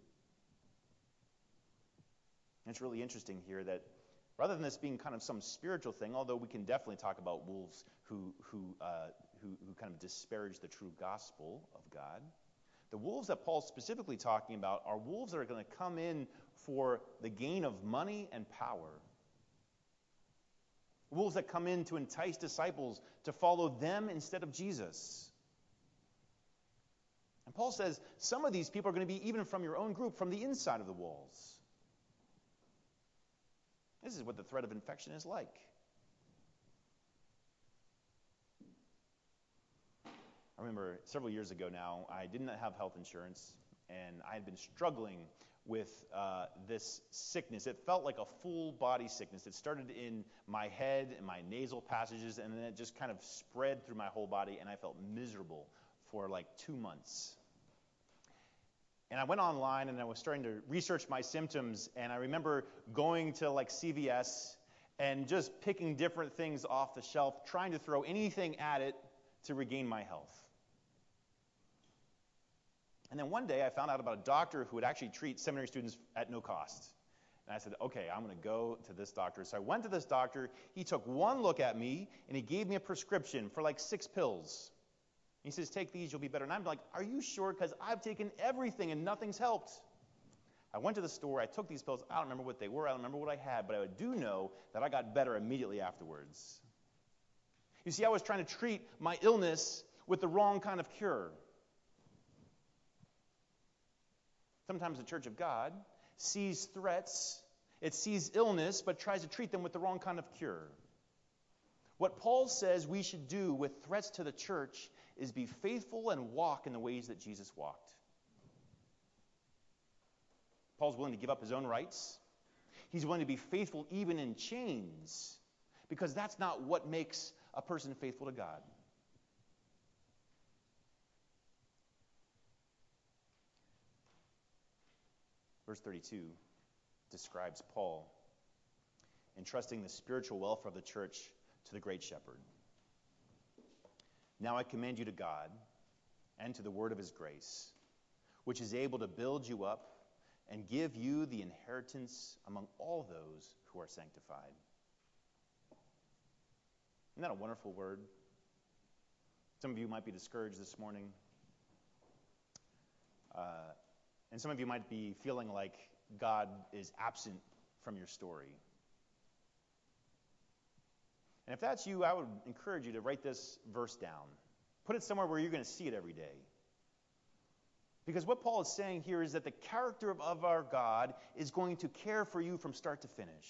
And it's really interesting here that rather than this being kind of some spiritual thing, although we can definitely talk about wolves who kind of disparage the true gospel of God, the wolves that Paul's specifically talking about are wolves that are going to come in for the gain of money and power. Wolves that come in to entice disciples to follow them instead of Jesus. And Paul says some of these people are going to be even from your own group, from the inside of the walls. This is what the threat of infection is like. I remember several years ago now, I did not have health insurance, and I had been struggling with this sickness. It felt like a full body sickness. It started in my head and my nasal passages, and then it just kind of spread through my whole body, and I felt miserable for like 2 months. And I went online and I was starting to research my symptoms, and I remember going to like CVS and just picking different things off the shelf, trying to throw anything at it to regain my health. And then one day I found out about a doctor who would actually treat seminary students at no cost. And I said, okay, I'm going to go to this doctor. So I went to this doctor. He took one look at me, and he gave me a prescription for like 6 pills. He says, take these, you'll be better. And I'm like, are you sure? Because I've taken everything and nothing's helped. I went to the store, I took these pills. I don't remember what they were, I don't remember what I had, but I do know that I got better immediately afterwards. You see, I was trying to treat my illness with the wrong kind of cure. Sometimes the Church of God sees threats, it sees illness, but tries to treat them with the wrong kind of cure. What Paul says we should do with threats to the church is be faithful and walk in the ways that Jesus walked. Paul's willing to give up his own rights. He's willing to be faithful even in chains, because that's not what makes a person faithful to God. Verse 32 describes Paul entrusting the spiritual welfare of the church to the great shepherd. Now I commend you to God and to the word of his grace, which is able to build you up and give you the inheritance among all those who are sanctified. Isn't that a wonderful word? Some of you might be discouraged this morning. And some of you might be feeling like God is absent from your story. And if that's you, I would encourage you to write this verse down. Put it somewhere where you're going to see it every day. Because what Paul is saying here is that the character of our God is going to care for you from start to finish.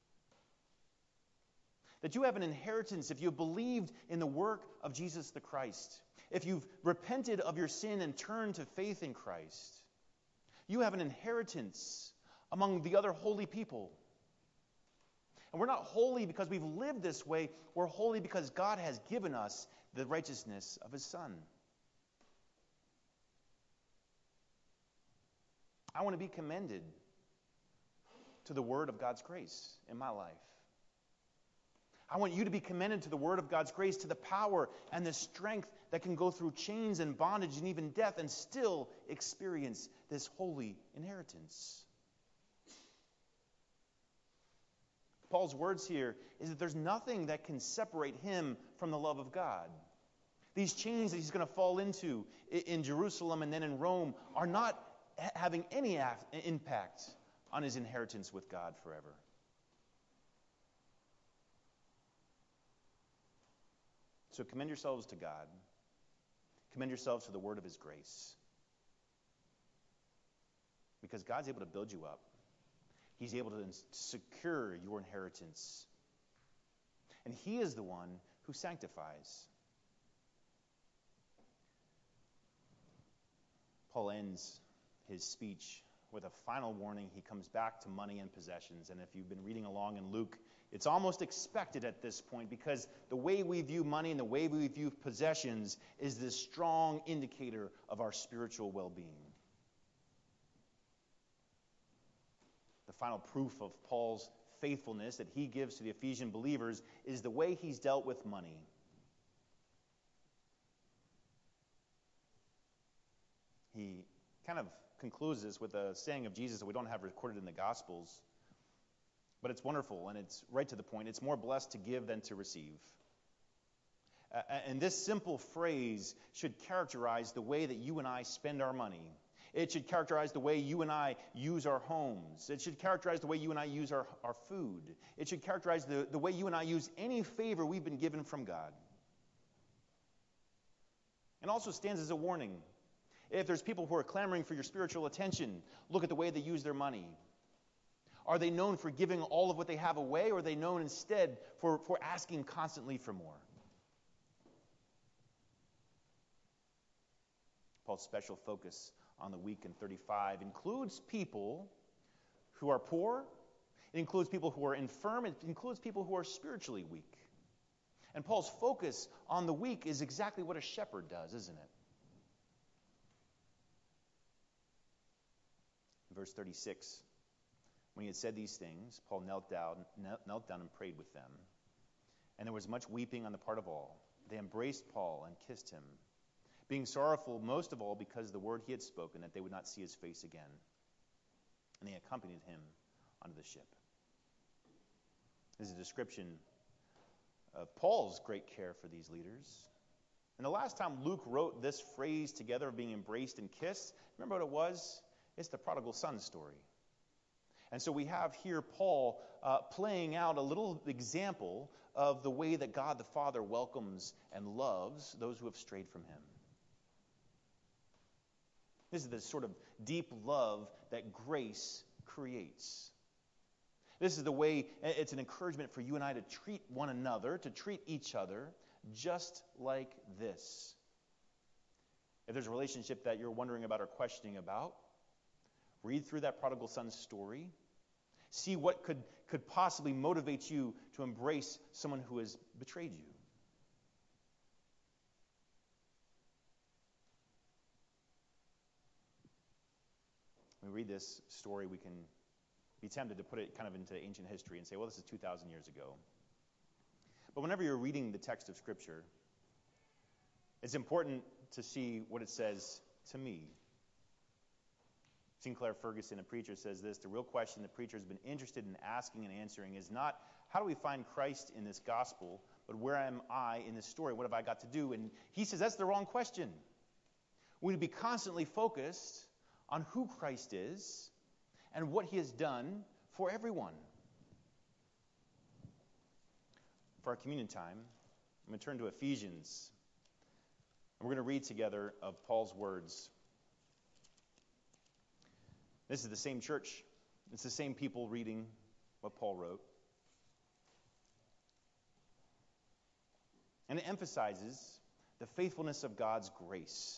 That you have an inheritance if you have believed in the work of Jesus the Christ. If you've repented of your sin and turned to faith in Christ. You have an inheritance among the other holy people. And we're not holy because we've lived this way. We're holy because God has given us the righteousness of his Son. I want to be commended to the word of God's grace in my life. I want you to be commended to the word of God's grace, to the power and the strength that can go through chains and bondage and even death and still experience this holy inheritance. Paul's words here is that there's nothing that can separate him from the love of God. These chains that he's going to fall into in Jerusalem and then in Rome are not having any impact on his inheritance with God forever. So commend yourselves to God. Commend yourselves to the word of his grace. Because God's able to build you up. He's able to secure your inheritance. And he is the one who sanctifies. Paul ends his speech with a final warning. He comes back to money and possessions. And if you've been reading along in Luke, it's almost expected at this point, because the way we view money and the way we view possessions is this strong indicator of our spiritual well-being. The final proof of Paul's faithfulness that he gives to the Ephesian believers is the way he's dealt with money. He kind of concludes this with a saying of Jesus that we don't have recorded in the Gospels, but it's wonderful and it's right to the point. It's more blessed to give than to receive. And this simple phrase should characterize the way that you and I spend our money. It should characterize the way you and I use our homes. It should characterize the way you and I use our food. It should characterize the way you and I use any favor we've been given from God. It also stands as a warning. If there's people who are clamoring for your spiritual attention, look at the way they use their money. Are they known for giving all of what they have away, or are they known instead for asking constantly for more? Paul's special focus on the weak in 35 includes people who are poor. It includes people who are infirm. It includes people who are spiritually weak. And Paul's focus on the weak is exactly what a shepherd does, isn't it? In verse 36, when he had said these things, Paul knelt down and prayed with them. And there was much weeping on the part of all. They embraced Paul and kissed him, being sorrowful most of all because of the word he had spoken, that they would not see his face again. And they accompanied him onto the ship. This is a description of Paul's great care for these leaders. And the last time Luke wrote this phrase together of being embraced and kissed, remember what it was? It's the prodigal son story. And so we have here Paul playing out a little example of the way that God the Father welcomes and loves those who have strayed from him. This is the sort of deep love that grace creates. This is the way, it's an encouragement for you and I to treat one another, to treat each other just like this. If there's a relationship that you're wondering about or questioning about, read through that prodigal son story. See what could possibly motivate you to embrace someone who has betrayed you. When we read this story, we can be tempted to put it kind of into ancient history and say, well, this is 2,000 years ago. But whenever you're reading the text of Scripture, it's important to see what it says to me. Sinclair Ferguson, a preacher, says this: the real question the preacher has been interested in asking and answering is not, how do we find Christ in this gospel, but where am I in this story? What have I got to do? And he says that's the wrong question. We need to be constantly focused on who Christ is and what he has done for everyone. For our communion time, I'm going to turn to Ephesians. And we're going to read together of Paul's words. This is the same church. It's the same people reading what Paul wrote. And it emphasizes the faithfulness of God's grace.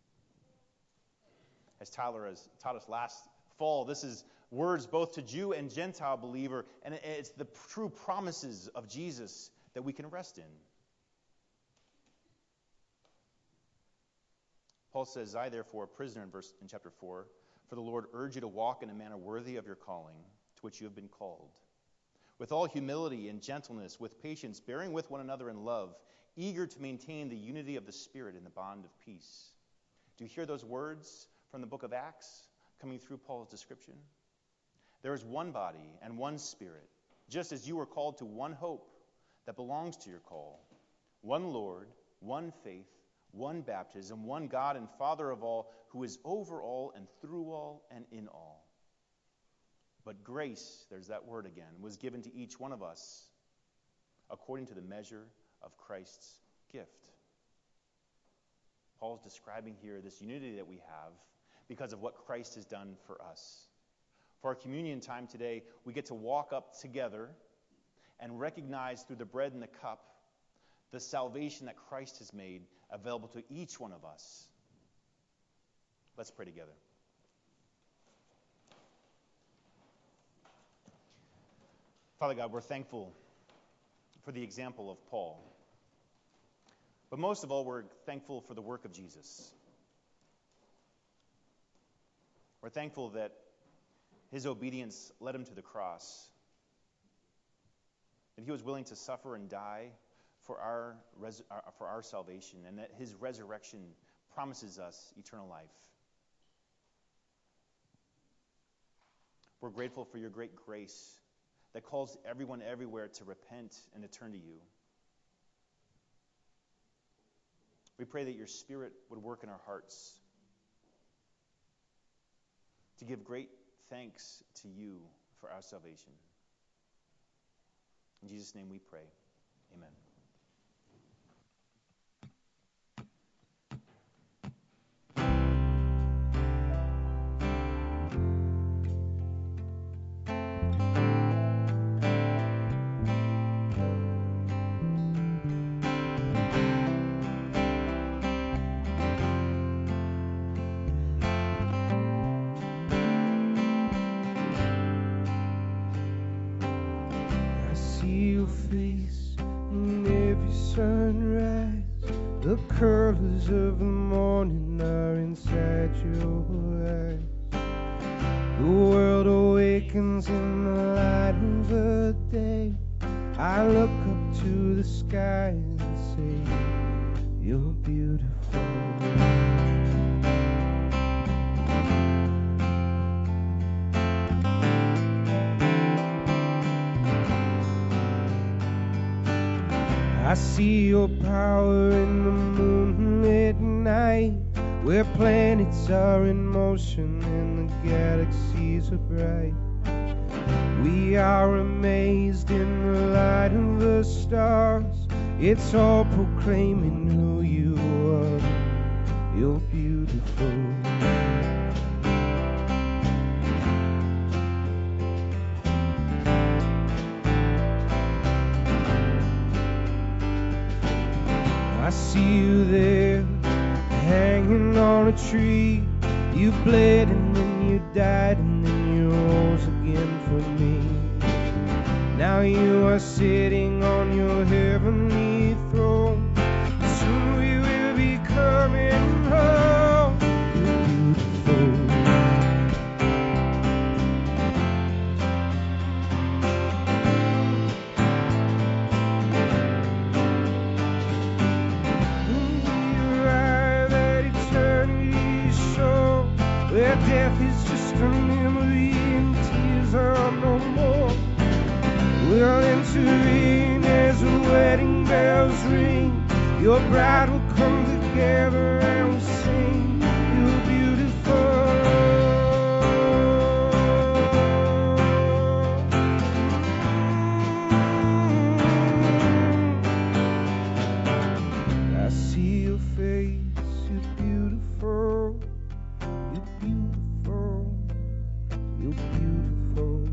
As Tyler has taught us last fall, this is words both to Jew and Gentile believer, and it's the true promises of Jesus that we can rest in. Paul says, I therefore, a prisoner in chapter 4, for the Lord urge you to walk in a manner worthy of your calling, to which you have been called, with all humility and gentleness, with patience, bearing with one another in love, eager to maintain the unity of the Spirit in the bond of peace. Do you hear those words from the book of Acts coming through Paul's description? There is one body and one Spirit, just as you were called to one hope that belongs to your call, one Lord, one faith, one baptism, one God and Father of all, who is over all and through all and in all. But grace, there's that word again, was given to each one of us according to the measure of Christ's gift. Paul's describing here this unity that we have because of what Christ has done for us. For our communion time today, we get to walk up together and recognize through the bread and the cup the salvation that Christ has made available to each one of us. Let's pray together. Father God, we're thankful for the example of Paul. But most of all, we're thankful for the work of Jesus. We're thankful that his obedience led him to the cross, that he was willing to suffer and die for our salvation, and that his resurrection promises us eternal life. We're grateful for your great grace that calls everyone everywhere to repent and to turn to you. We pray that your Spirit would work in our hearts to give great thanks to you for our salvation. In Jesus' name we pray. Amen. The colors of the morning are inside your eyes. The world awakens in the light of the day. I look up to the sky and say, you're beautiful. I see your power in the moonlit night, where planets are in motion and the galaxies are bright. We are amazed in the light of the stars. It's all proclaiming who you are. You're beautiful. I see you there, hanging on a tree. You bled and then you died and then you rose again for me. Now you are sitting on your heavenly throne. Soon we will be coming home. You're beautiful. Where death is just a memory and tears are no more. We'll enter in as the wedding bells ring. Your bride will come together and we'll sing. You're beautiful. I see your face, you're beautiful. You're beautiful, you're beautiful.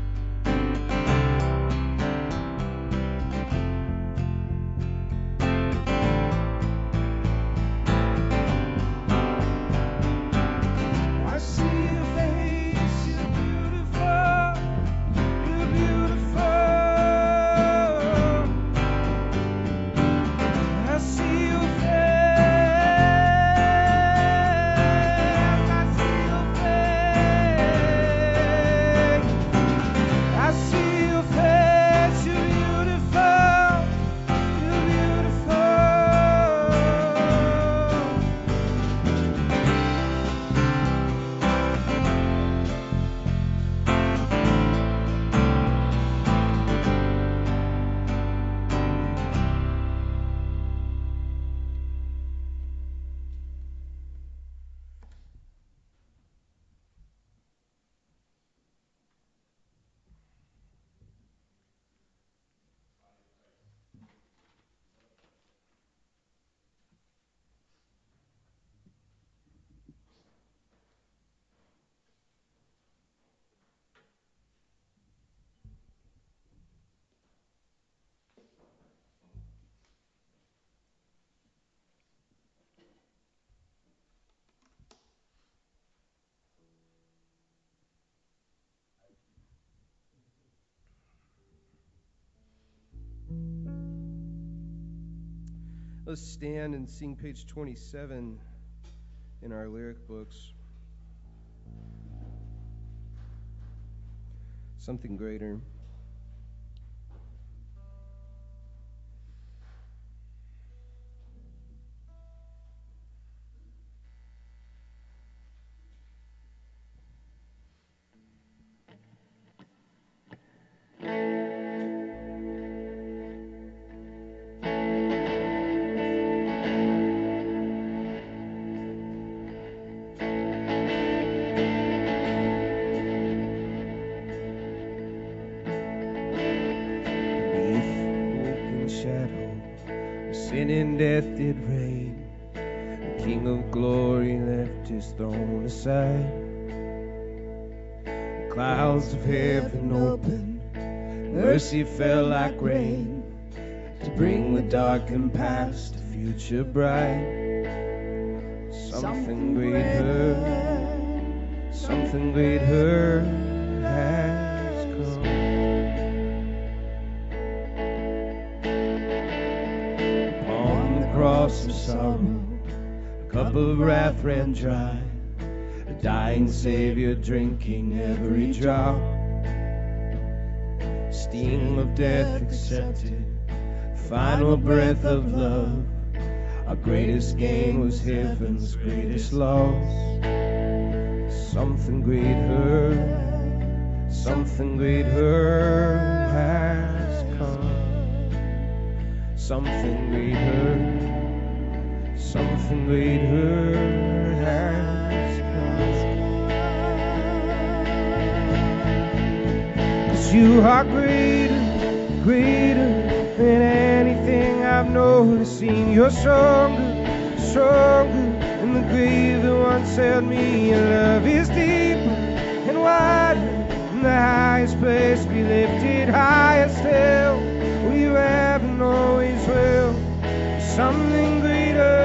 I see your face, you're beautiful, you're beautiful. I see your face. Let's stand and sing page 27 in our lyric books. Something greater. Sin and death did reign. The King of glory left his throne aside. The clouds of heaven opened. Mercy fell like rain to bring the darkened past a future bright. Something greater has come. Cross of sorrow, a cup of wrath ran dry, a dying Savior drinking every drop. Sting of death accepted, final breath of love. Our greatest gain was heaven's greatest loss. Something greater has come. Something greater has come. 'Cause you are greater than anything I've known or seen. You're stronger than the grave that once held me. Your love is deeper and wider than the highest place. Be lifted higher still. You have and always will. Something greater.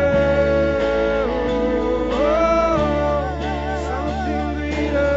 Something greater.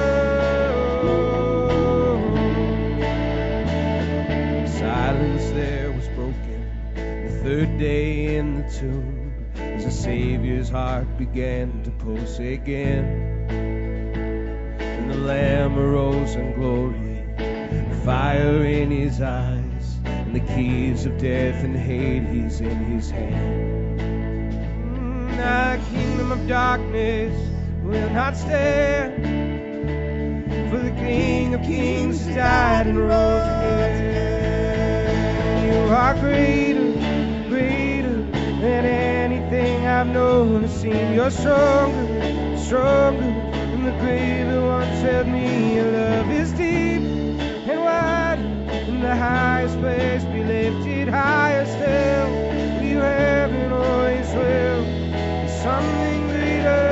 Silence there was broken. The third day in the tomb, as the Savior's heart began to pulse again, and the Lamb arose in glory, fire in his eyes, and the keys of death and Hades in his hand. Now the kingdom of darkness will not stand, for the King of kings has died and rose again. You are greater than anything I've known or seen. You're stronger than the grave that once held me. Your love is deep and wide. In the highest place, be lifted higher still. You have and always will. Something greater.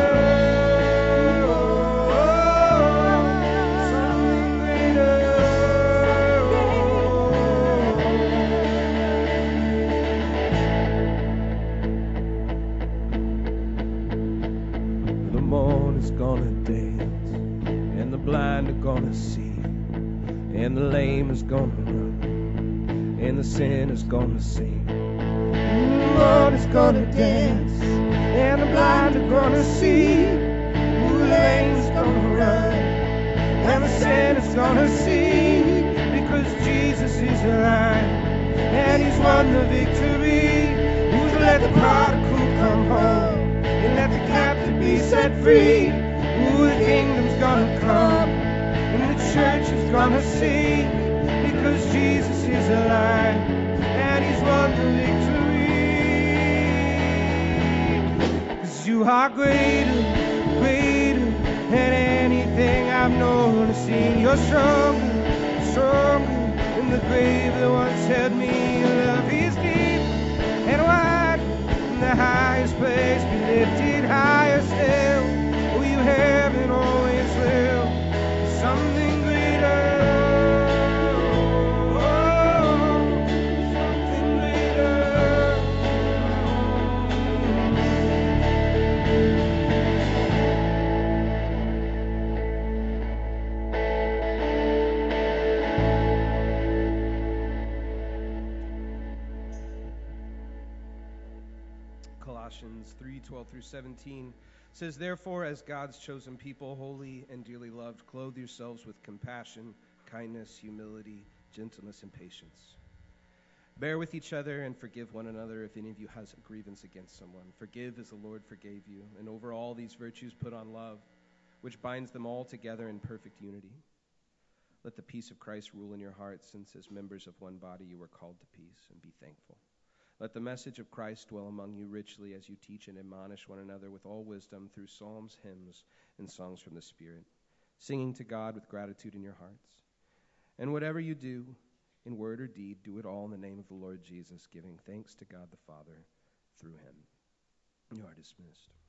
Something greater. The morn is gonna dance, and the blind are gonna see, and the lame is gonna run, and the sinner's gonna sing. The Lord is gonna dance, and the blind are gonna see. The lame is gonna run, and the sinner's gonna sing. Because Jesus is alive, and he's won the victory. Who's let the prodigal come home, and let the captive be set free. Ooh, the kingdom's gonna come, and the church is gonna sing, because Jesus is alive, and he's won the victory. 'Cause you are greater than anything I've known or seen. You're stronger than the grave that once held me. Your love is deep and wide, in the highest place, be lifted higher still. Oh, you have and always will. Something greater. Something greater. Romans 3:12 through 17 says, "Therefore, as God's chosen people, holy and dearly loved, clothe yourselves with compassion, kindness, humility, gentleness, and patience. Bear with each other and forgive one another if any of you has a grievance against someone. Forgive as the Lord forgave you. And over all these virtues put on love, which binds them all together in perfect unity. Let the peace of Christ rule in your hearts, since as members of one body you were called to peace, and be thankful. Let the message of Christ dwell among you richly as you teach and admonish one another with all wisdom through psalms, hymns, and songs from the Spirit, singing to God with gratitude in your hearts. And whatever you do, in word or deed, do it all in the name of the Lord Jesus, giving thanks to God the Father through him." You are dismissed.